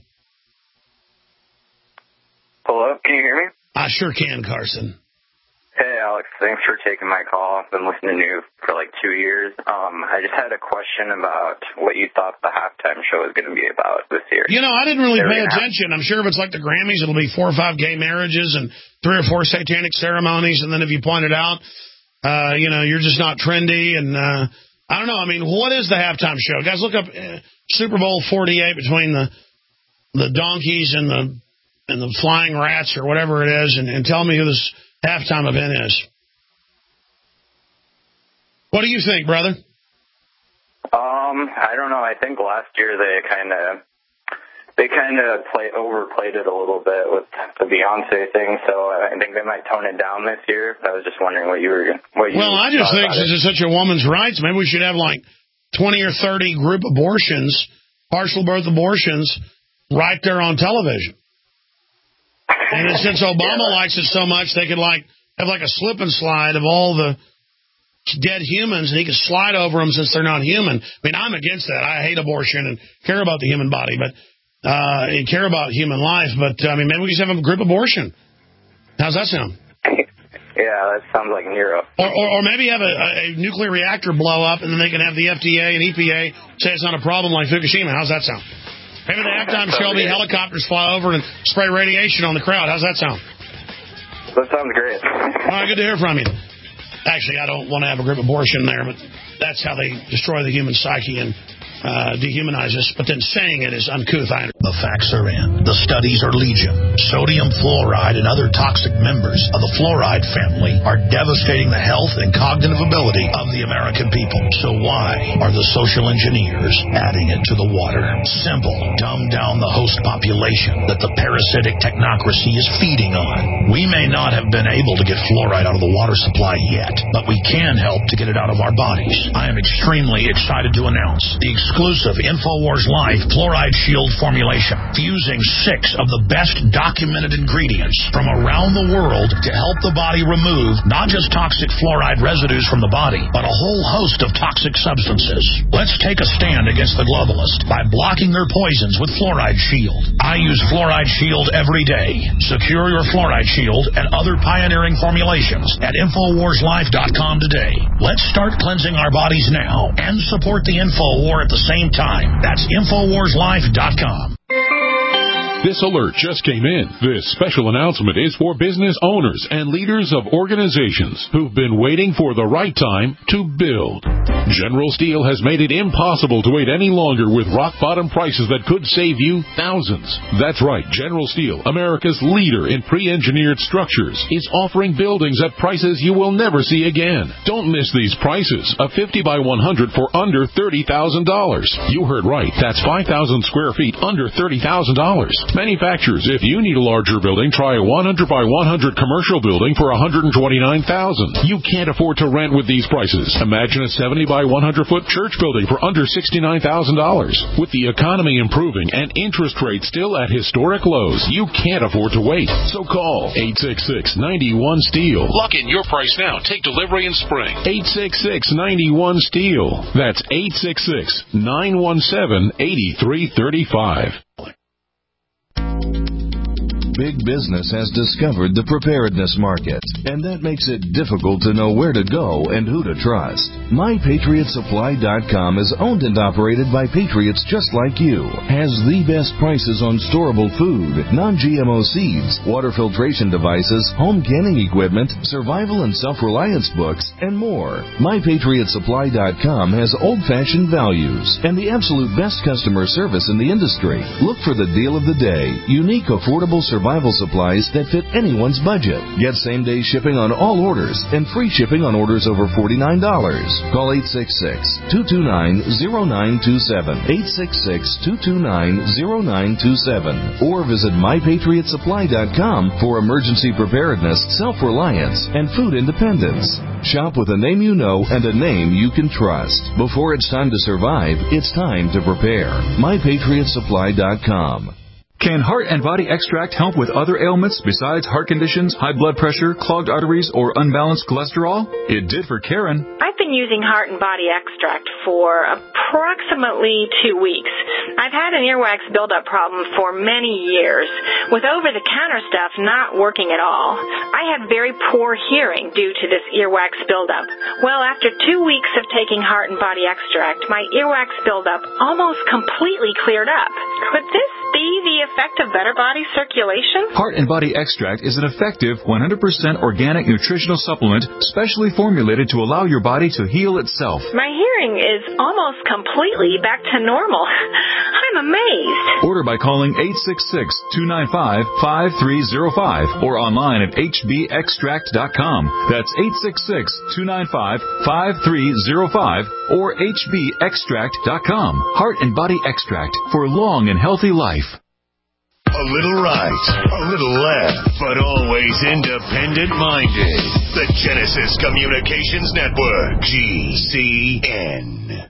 Hello, can you hear me? I sure can, Carson. Hey, Alex, thanks for taking my call. I've been listening to you for like two years. Um, I just had a question about what you thought the halftime show was going to be about this year. You know, I didn't really They're pay gonna attention. I'm sure if it's like the Grammys, it'll be four or five gay marriages and three or four satanic ceremonies. And then if you point it out, uh, you know, you're just not trendy. And uh, I don't know. I mean, what is the halftime show? Guys, look up uh, Super Bowl forty-eight between the the donkeys and the and the flying rats or whatever it is, and, and tell me who this halftime event is. What do you think, brother? Um, I don't know. I think last year they kind of they kind of play overplayed it a little bit with the Beyonce thing, so I think they might tone it down this year. I was just wondering what you were. What you well, I just think since it's such a woman's rights, maybe we should have like twenty or thirty group abortions, partial birth abortions, right there on television. And then since Obama yeah. likes it so much, they could like have like a slip and slide of all the dead humans, and he could slide over them since they're not human. I mean, I'm against that. I hate abortion and care about the human body, but uh, and care about human life. But uh, I mean, maybe we just have a group abortion. How's that sound? Yeah, that sounds like Nero. Or, or, or maybe have a, a nuclear reactor blow up, and then they can have the F D A and E P A say it's not a problem like Fukushima. How's that sound? Maybe the halftime show will be helicopters fly over and spray radiation on the crowd. How's that sound? That sounds great. All right, good to hear from you. Actually, I don't want to have a group abortion there, but that's how they destroy the human psyche and uh, dehumanize us. But then saying it is uncouth. I The facts are in. The studies are legion. Sodium fluoride and other toxic members of the fluoride family are devastating the health and cognitive ability of the American people. So why are the social engineers adding it to the water? Simple. Dumb down the host population that the parasitic technocracy is feeding on. We may not have been able to get fluoride out of the water supply yet, but we can help to get it out of our bodies. I am extremely excited to announce the exclusive InfoWars Life Fluoride Shield formulation, fusing six of the best documented ingredients from around the world to help the body remove not just toxic fluoride residues from the body, but a whole host of toxic substances. Let's take a stand against the globalists by blocking their poisons with Fluoride Shield. I use Fluoride Shield every day. Secure your Fluoride Shield and other pioneering formulations at Infowars Life dot com today. Let's start cleansing our bodies now and support the InfoWar at the same time. That's Infowars Life dot com. This alert just came in. This special announcement is for business owners and leaders of organizations who've been waiting for the right time to build. General Steel has made it impossible to wait any longer with rock-bottom prices that could save you thousands. That's right. General Steel, America's leader in pre-engineered structures, is offering buildings at prices you will never see again. Don't miss these prices. A fifty by one hundred for under thirty thousand dollars. You heard right. That's five thousand square feet under thirty thousand dollars. Manufacturers, if you need a larger building, try a one hundred by one hundred commercial building for one hundred twenty-nine thousand dollars. You can't afford to rent with these prices. Imagine a seventy by one hundred foot church building for under sixty-nine thousand dollars. With the economy improving and interest rates still at historic lows, you can't afford to wait. So call eight six six, nine one, STEEL. Lock in your price now. Take delivery in spring. eight six six, nine one, STEEL. That's eight six six, nine one seven, eight three three five. Big business has discovered the preparedness market, and that makes it difficult to know where to go and who to trust. My Patriot Supply dot com is owned and operated by patriots just like you, has the best prices on storable food, non-G M O seeds, water filtration devices, home canning equipment, survival and self-reliance books, and more. My Patriot Supply dot com has old-fashioned values and the absolute best customer service in the industry. Look for the deal of the day, unique, affordable survival Survival supplies that fit anyone's budget. Get same-day shipping on all orders and free shipping on orders over forty-nine dollars. Call eight six six, two two nine, zero nine two seven, eight six six, two two nine, zero nine two seven, or visit My Patriot Supply dot com for emergency preparedness, self-reliance, and food independence. Shop with a name you know and a name you can trust. Before it's time to survive, it's time to prepare. My Patriot Supply dot com. Can Heart and Body Extract help with other ailments besides heart conditions, high blood pressure, clogged arteries, or unbalanced cholesterol? It did for Karen. I've been using Heart and Body Extract for approximately two weeks. I've had an earwax buildup problem for many years, with over-the-counter stuff not working at all. I had very poor hearing due to this earwax buildup. Well, after two weeks of taking Heart and Body Extract, my earwax buildup almost completely cleared up. Could this be the effect of better body circulation? Heart and Body Extract is an effective one hundred percent organic nutritional supplement specially formulated to allow your body to heal itself. My hearing is almost completely back to normal. I'm amazed. Order by calling eight six six, two nine five, five three zero five or online at H B extract dot com. That's eight six six, two nine five, five three zero five or H B extract dot com. Heart and Body Extract for long and healthy life. A little right, a little left, but always independent-minded. The Genesis Communications Network, G C N.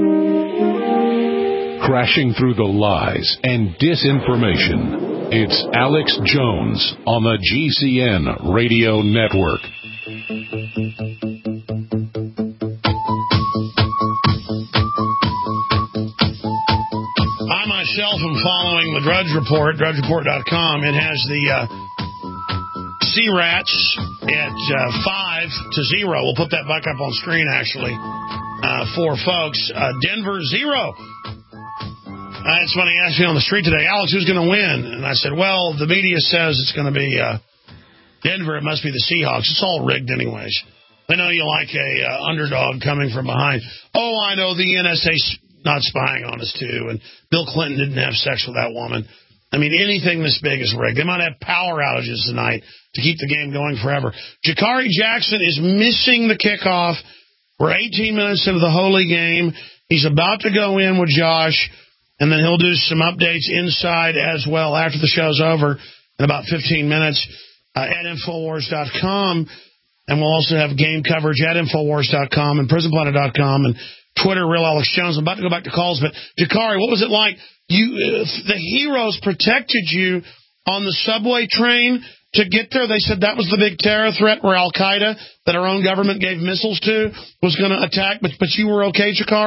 Crashing through the lies and disinformation, it's Alex Jones on the G C N Radio Network. Myself am following the Drudge Report, drudge report dot com. It has the uh, Sea Rats at uh, five to zero. We'll put that back up on screen, actually, uh, for folks. Uh, Denver, zero. Uh, it's funny, he asked me on the street today, Alex, who's going to win? And I said, well, the media says it's going to be uh, Denver. It must be the Seahawks. It's all rigged anyways. They know you like a uh, underdog coming from behind. Oh, I know the N S A's not spying on us, too, and Bill Clinton didn't have sex with that woman. I mean, anything this big is rigged. They might have power outages tonight to keep the game going forever. Jakari Jackson is missing the kickoff. We're eighteen minutes into the holy game. He's about to go in with Josh, and then he'll do some updates inside as well after the show's over in about fifteen minutes uh, at Infowars dot com. And we'll also have game coverage at Infowars dot com and Prison Planet dot com and Twitter, Real Alex Jones. I'm about to go back to calls, but Jakari, what was it like? You, uh, the heroes protected you on the subway train to get there. They said that was the big terror threat where Al-Qaeda, that our own government gave missiles to, was going to attack, but, but you were okay, Jakari?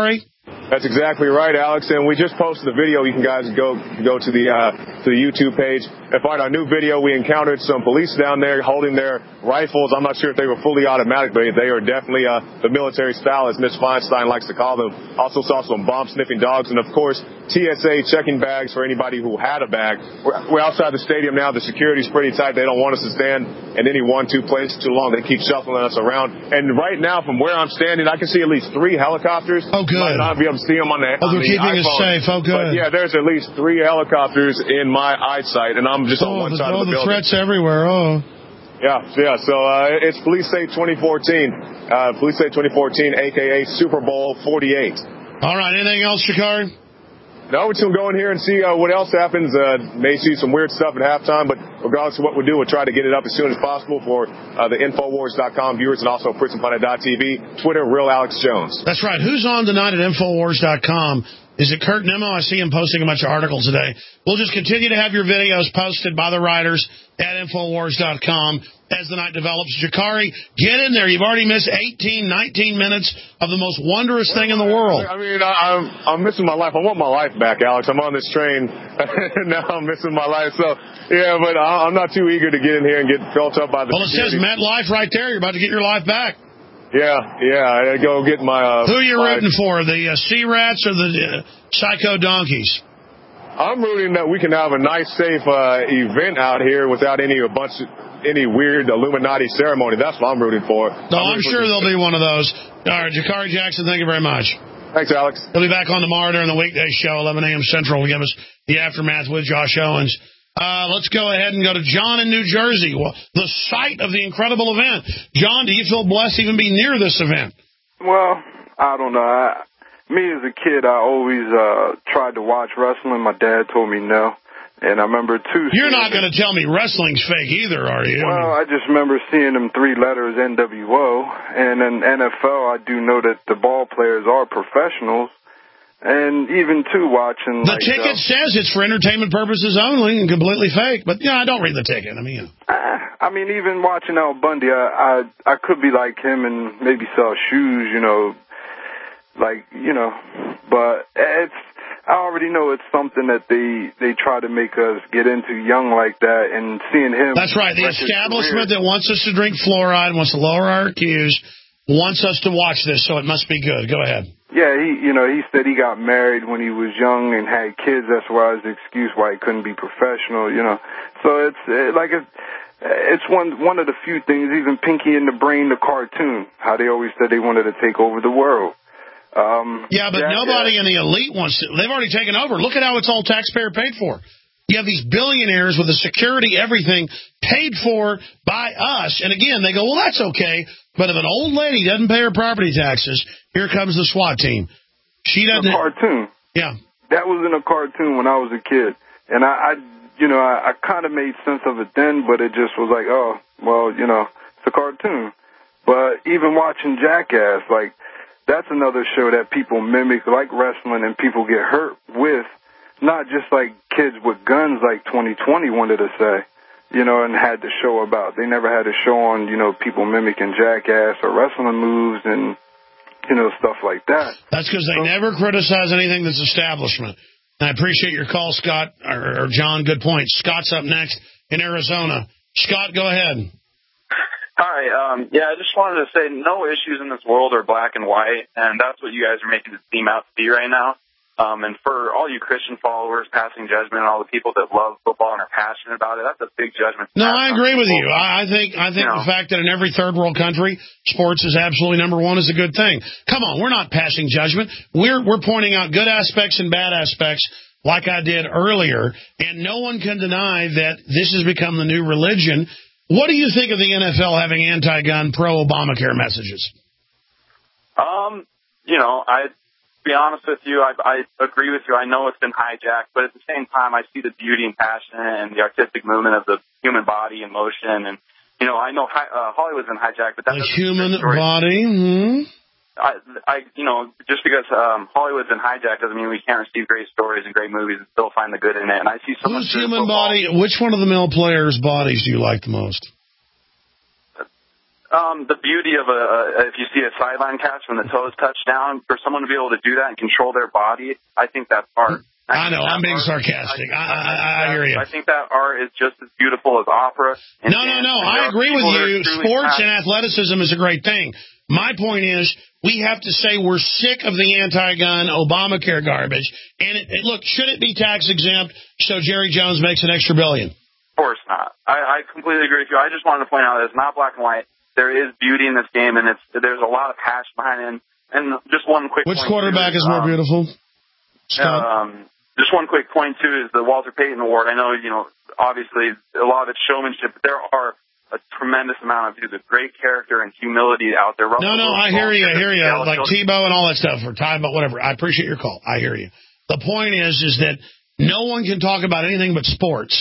That's exactly right, Alex. And we just posted the video. You can guys go go to the uh, to the YouTube page and find our new video. We encountered some police down there holding their rifles. I'm not sure if they were fully automatic, but they are definitely uh, the military style, as Miss Feinstein likes to call them. Also saw some bomb-sniffing dogs, and of course, T S A checking bags for anybody who had a bag. We're, we're outside the stadium now. The security's pretty tight. They don't want us to stand in any one, two places too long. They keep shuffling us around. And right now, from where I'm standing, I can see at least three helicopters. Oh, good. Might not be able to see them on the, oh, on they're the keeping iPhone. us safe. Oh, good. But yeah, there's at least three helicopters in my eyesight, and I'm just oh, on one the, side oh, of the, the building. threats everywhere. Oh. Yeah, yeah. So uh, it's Police Safe twenty fourteen. Uh, Police Safe twenty fourteen, a k a. Super Bowl forty-eight. All right. Anything else, Shakari? No, we're just going to go in here and see uh, what else happens. Uh, may see some weird stuff at halftime, but regardless of what we do, we'll try to get it up as soon as possible for uh, the Infowars dot com viewers and also Prison Planet dot t v, Twitter, Real Alex Jones. That's right. Who's on tonight at Infowars dot com? Is it Kurt Nimmo? I see him posting a bunch of articles today. We'll just continue to have your videos posted by the writers at Infowars dot com as the night develops. Jakari, get in there. You've already missed eighteen, nineteen minutes of the most wondrous thing in the world. I mean, I, I'm, I'm missing my life. I want my life back, Alex. I'm on this train. Now I'm missing my life. So, yeah, but I, I'm not too eager to get in here and get felt up by the Well, it says MetLife right there. You're about to get your life back. Yeah, yeah. I go get my... Uh, Who are you my, rooting for, the uh, Sea Rats or the uh, Psycho Donkeys? I'm rooting that we can have a nice, safe uh, event out here without any a bunch of, any weird Illuminati ceremony. That's what I'm rooting for. No, I'm, I'm sure there'll be one of those. All right, Jakari Jackson, thank you very much. Thanks, Alex. He'll be back on tomorrow during the weekday show, eleven a.m. Central. We'll give us the aftermath with Josh Owens. Uh, let's go ahead and go to John in New Jersey, well, the site of the incredible event. John, do you feel blessed to even be near this event? Well, I don't know. I, me as a kid, I always uh, tried to watch wrestling. My dad told me no. And I remember, too... You're not going to tell me wrestling's fake either, are you? Well, I just remember seeing them three letters, N W O. And in N F L, I do know that the ball players are professionals. And even, too, watching... The like, ticket uh, says it's for entertainment purposes only and completely fake. But, yeah, I don't read the ticket. I mean... You know. I mean, even watching Al Bundy, I, I, I could be like him and maybe sell shoes, you know, like, you know. But it's... I already know it's something that they, they try to make us get into young like that, and seeing him... That's right. The establishment that wants us to drink fluoride, wants to lower our I Qs, wants us to watch this, so it must be good. Go ahead. Yeah, he, you know, he said he got married when he was young and had kids. That's why his excuse why he couldn't be professional, you know. So it's it, like it, it's one one of the few things. Even Pinky and the Brain, the cartoon, how they always said they wanted to take over the world. Um, yeah, but yeah, nobody yeah. in the elite wants to. They've already taken over. Look at how it's all taxpayer paid for. You have these billionaires with the security, everything paid for by us. And again, they go, well, that's okay. But if an old lady doesn't pay her property taxes, here comes the SWAT team. She doesn't. A cartoon. Yeah. That was in a cartoon when I was a kid. And I, I you know, I, I kind of made sense of it then, but it just was like, oh, well, you know, it's a cartoon. But even watching Jackass, like, that's another show that people mimic, like wrestling, and people get hurt with. Not just like kids with guns like twenty twenty wanted to say, you know, and had the show about. They never had a show on, you know, people mimicking Jackass or wrestling moves and, you know, stuff like that. That's because they so, never criticize anything that's establishment. And I appreciate your call, Scott, or, or John, good point. Scott's up next in Arizona. Scott, go ahead. Hi, um, yeah, I just wanted to say no issues in this world are black and white, and that's what you guys are making it seem out to be right now. Um, and for all you Christian followers passing judgment, and all the people that love football and are passionate about it, that's a big judgment. No, I agree with you. I, I think I think you know, the fact that in every third world country, sports is absolutely number one is a good thing. Come on, we're not passing judgment. We're we're pointing out good aspects and bad aspects, like I did earlier, and no one can deny that this has become the new religion. What do you think of the N F L having anti-gun, pro-Obamacare messages? Um, you know, I. To be honest with you, I, I agree with you. I know it's been hijacked, but at the same time, I see the beauty and passion and the artistic movement of the human body in motion. And, you know, I know hi, uh, Hollywood's been hijacked, but that's the human body. Hmm? I, I, you know, just because um, Hollywood's been hijacked doesn't mean we can't receive great stories and great movies and still find the good in it. And I see so much. Whose human body? Which one of the male players' bodies do you like the most? um, the beauty of a, a if you see a sideline catch when the toes touch down, for someone to be able to do that and control their body, I think that's art. I, I know, I'm being sarcastic. I, I, I, I hear you. I think that art is just as beautiful as opera. No, no, no. I agree with you. Sports and athleticism is a great thing. My point is, we have to say we're sick of the anti-gun Obamacare garbage. And it, it, look, should it be tax exempt so Jerry Jones makes an extra billion? Of course not. I, I completely agree with you. I just wanted to point out that it's not black and white. There is beauty in this game, and it's there's a lot of passion behind it. And, and just one quick Which point quarterback too, is more um, beautiful? Scott? Um, just one quick point, too, is the Walter Payton Award. I know, you know, obviously a lot of it's showmanship, but there are a tremendous amount of the great character and humility out there. No, no, I hear you, I hear you. Like Tebow and all that stuff, or Tebow, whatever. I appreciate your call. I hear you. The point is, is that no one can talk about anything but sports,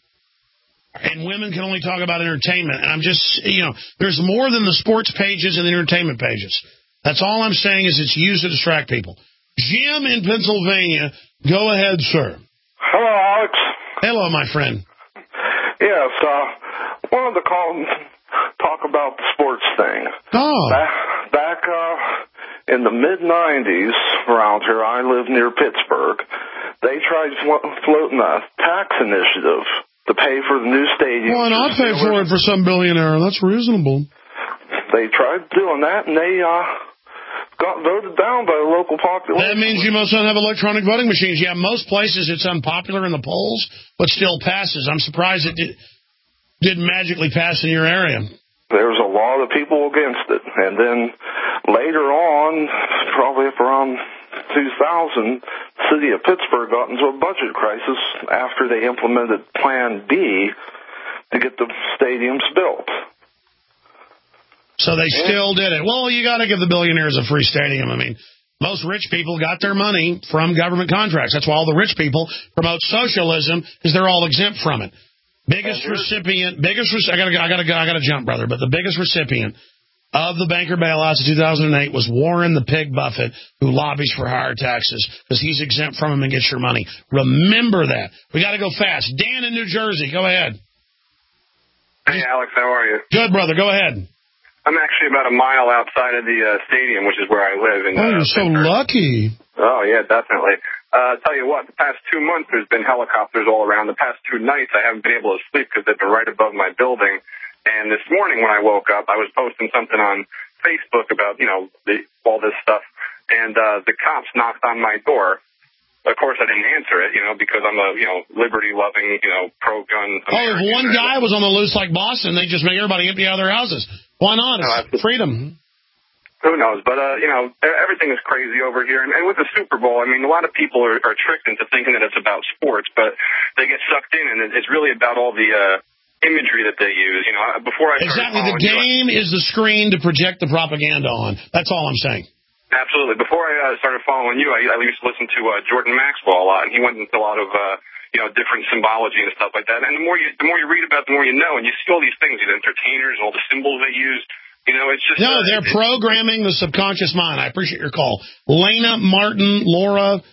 and women can only talk about entertainment. And I'm just, you know, there's more than the sports pages and the entertainment pages. That's all I'm saying is it's used to distract people. Jim in Pennsylvania, go ahead, sir. Hello, Alex. Hello, my friend. Yes, uh, wanted to call and talk about the sports thing. Oh. Back, back uh, in the mid nineties, around here, I live near Pittsburgh, they tried flo- floating a tax initiative to pay for the new stadium. Why not pay for it for some billionaire? That's reasonable. They tried doing that, and they uh, got voted down by the local population. That means you must not have electronic voting machines. Yeah, most places it's unpopular in the polls, but still passes. I'm surprised it did, didn't magically pass in your area. There's a lot of people against it. And then later on, probably up around two thousand, the city of Pittsburgh got into a budget crisis after they implemented Plan B to get the stadiums built. So they still did it. Well, you got to give the billionaires a free stadium. I mean, most rich people got their money from government contracts. That's why all the rich people promote socialism, because they're all exempt from it. Biggest recipient, biggest I got to, I got to, I got to jump, brother. But the biggest recipient of the banker bailouts in two thousand eight was Warren the Pig Buffett, who lobbies for higher taxes because he's exempt from them and gets your money. Remember that. We got to go fast. Dan in New Jersey, go ahead. Hey, Alex, how are you? Good, brother. Go ahead. I'm actually about a mile outside of the uh, stadium, which is where I live. In, oh, uh, you're so lucky. Oh, yeah, definitely. Uh, tell you what, the past two months there's been helicopters all around. The past two nights I haven't been able to sleep because they've been right above my building. And this morning when I woke up, I was posting something on Facebook about, you know, the, all this stuff. And uh, the cops knocked on my door. Of course, I didn't answer it, you know, because I'm a, you know, liberty-loving, you know, pro-gun American. Oh, if one guy was on the loose like Boston, they'd just make everybody empty out of their houses. Why not? It's no, freedom. Who knows? But, uh, you know, everything is crazy over here. And, and with the Super Bowl, I mean, a lot of people are, are tricked into thinking that it's about sports, but they get sucked in, and it's really about all the uh, imagery that they use. You know, before I started Exactly. The game you, is the screen to project the propaganda on. That's all I'm saying. Absolutely. Before I uh, started following you, I, I used to listen to uh, Jordan Maxwell a lot, and he went into a lot of, uh, you know, different symbology and stuff like that. And the more you, the more you read about it, the more you know, and you see all these things, these entertainers and all the symbols they use. You know, it's just... No, uh, they're programming the subconscious mind. I appreciate your call. Lena, Martin, Laura,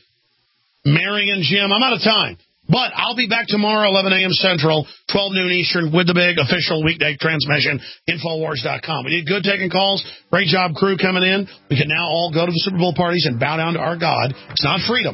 Marion, Jim, I'm out of time. But I'll be back tomorrow, eleven a.m. Central, twelve noon Eastern, with the big official weekday transmission, Infowars dot com. We did good taking calls. Great job, crew, coming in. We can now all go to the Super Bowl parties and bow down to our God. It's not freedom.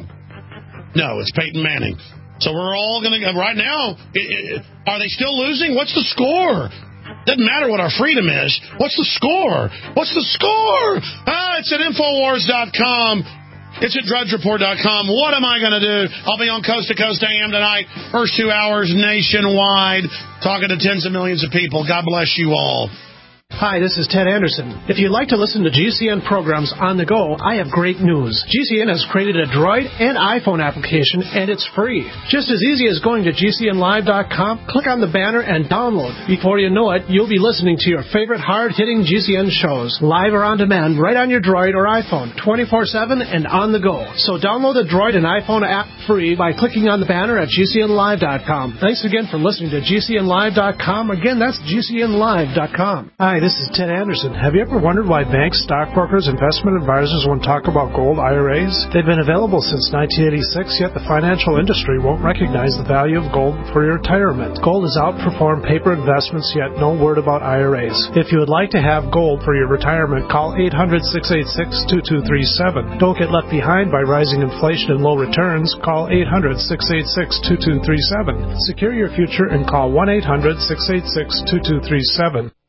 No, it's Peyton Manning. So we're all going to... Right now, it, it, are they still losing? What's the score? Doesn't matter what our freedom is. What's the score? What's the score? Ah, it's at Infowars dot com. It's at Drudge Report dot com. What am I going to do? I'll be on Coast to Coast A M tonight. First two hours nationwide, talking to tens of millions of people. God bless you all. Hi, this is Ted Anderson. If you'd like to listen to G C N programs on the go, I have great news. G C N has created a Droid and iPhone application, and it's free. Just as easy as going to G C N live dot com, click on the banner, and download. Before you know it, you'll be listening to your favorite hard-hitting G C N shows, live or on demand, right on your Droid or iPhone, twenty-four seven and on the go. So download the Droid and iPhone app free by clicking on the banner at G C N live dot com. Thanks again for listening to G C N live dot com. Again, that's G C N live dot com. Hi, this is Ted Anderson. Have you ever wondered why banks, stockbrokers, investment advisors won't talk about gold I R As? They've been available since nineteen eighty-six, yet the financial industry won't recognize the value of gold for your retirement. Gold has outperformed paper investments, yet no word about I R As. If you would like to have gold for your retirement, call eight hundred, six eight six, two two three seven. Don't get left behind by rising inflation and low returns. Call eight hundred, six eight six, two two three seven. Secure your future and call one eight hundred, six eight six, two two three seven.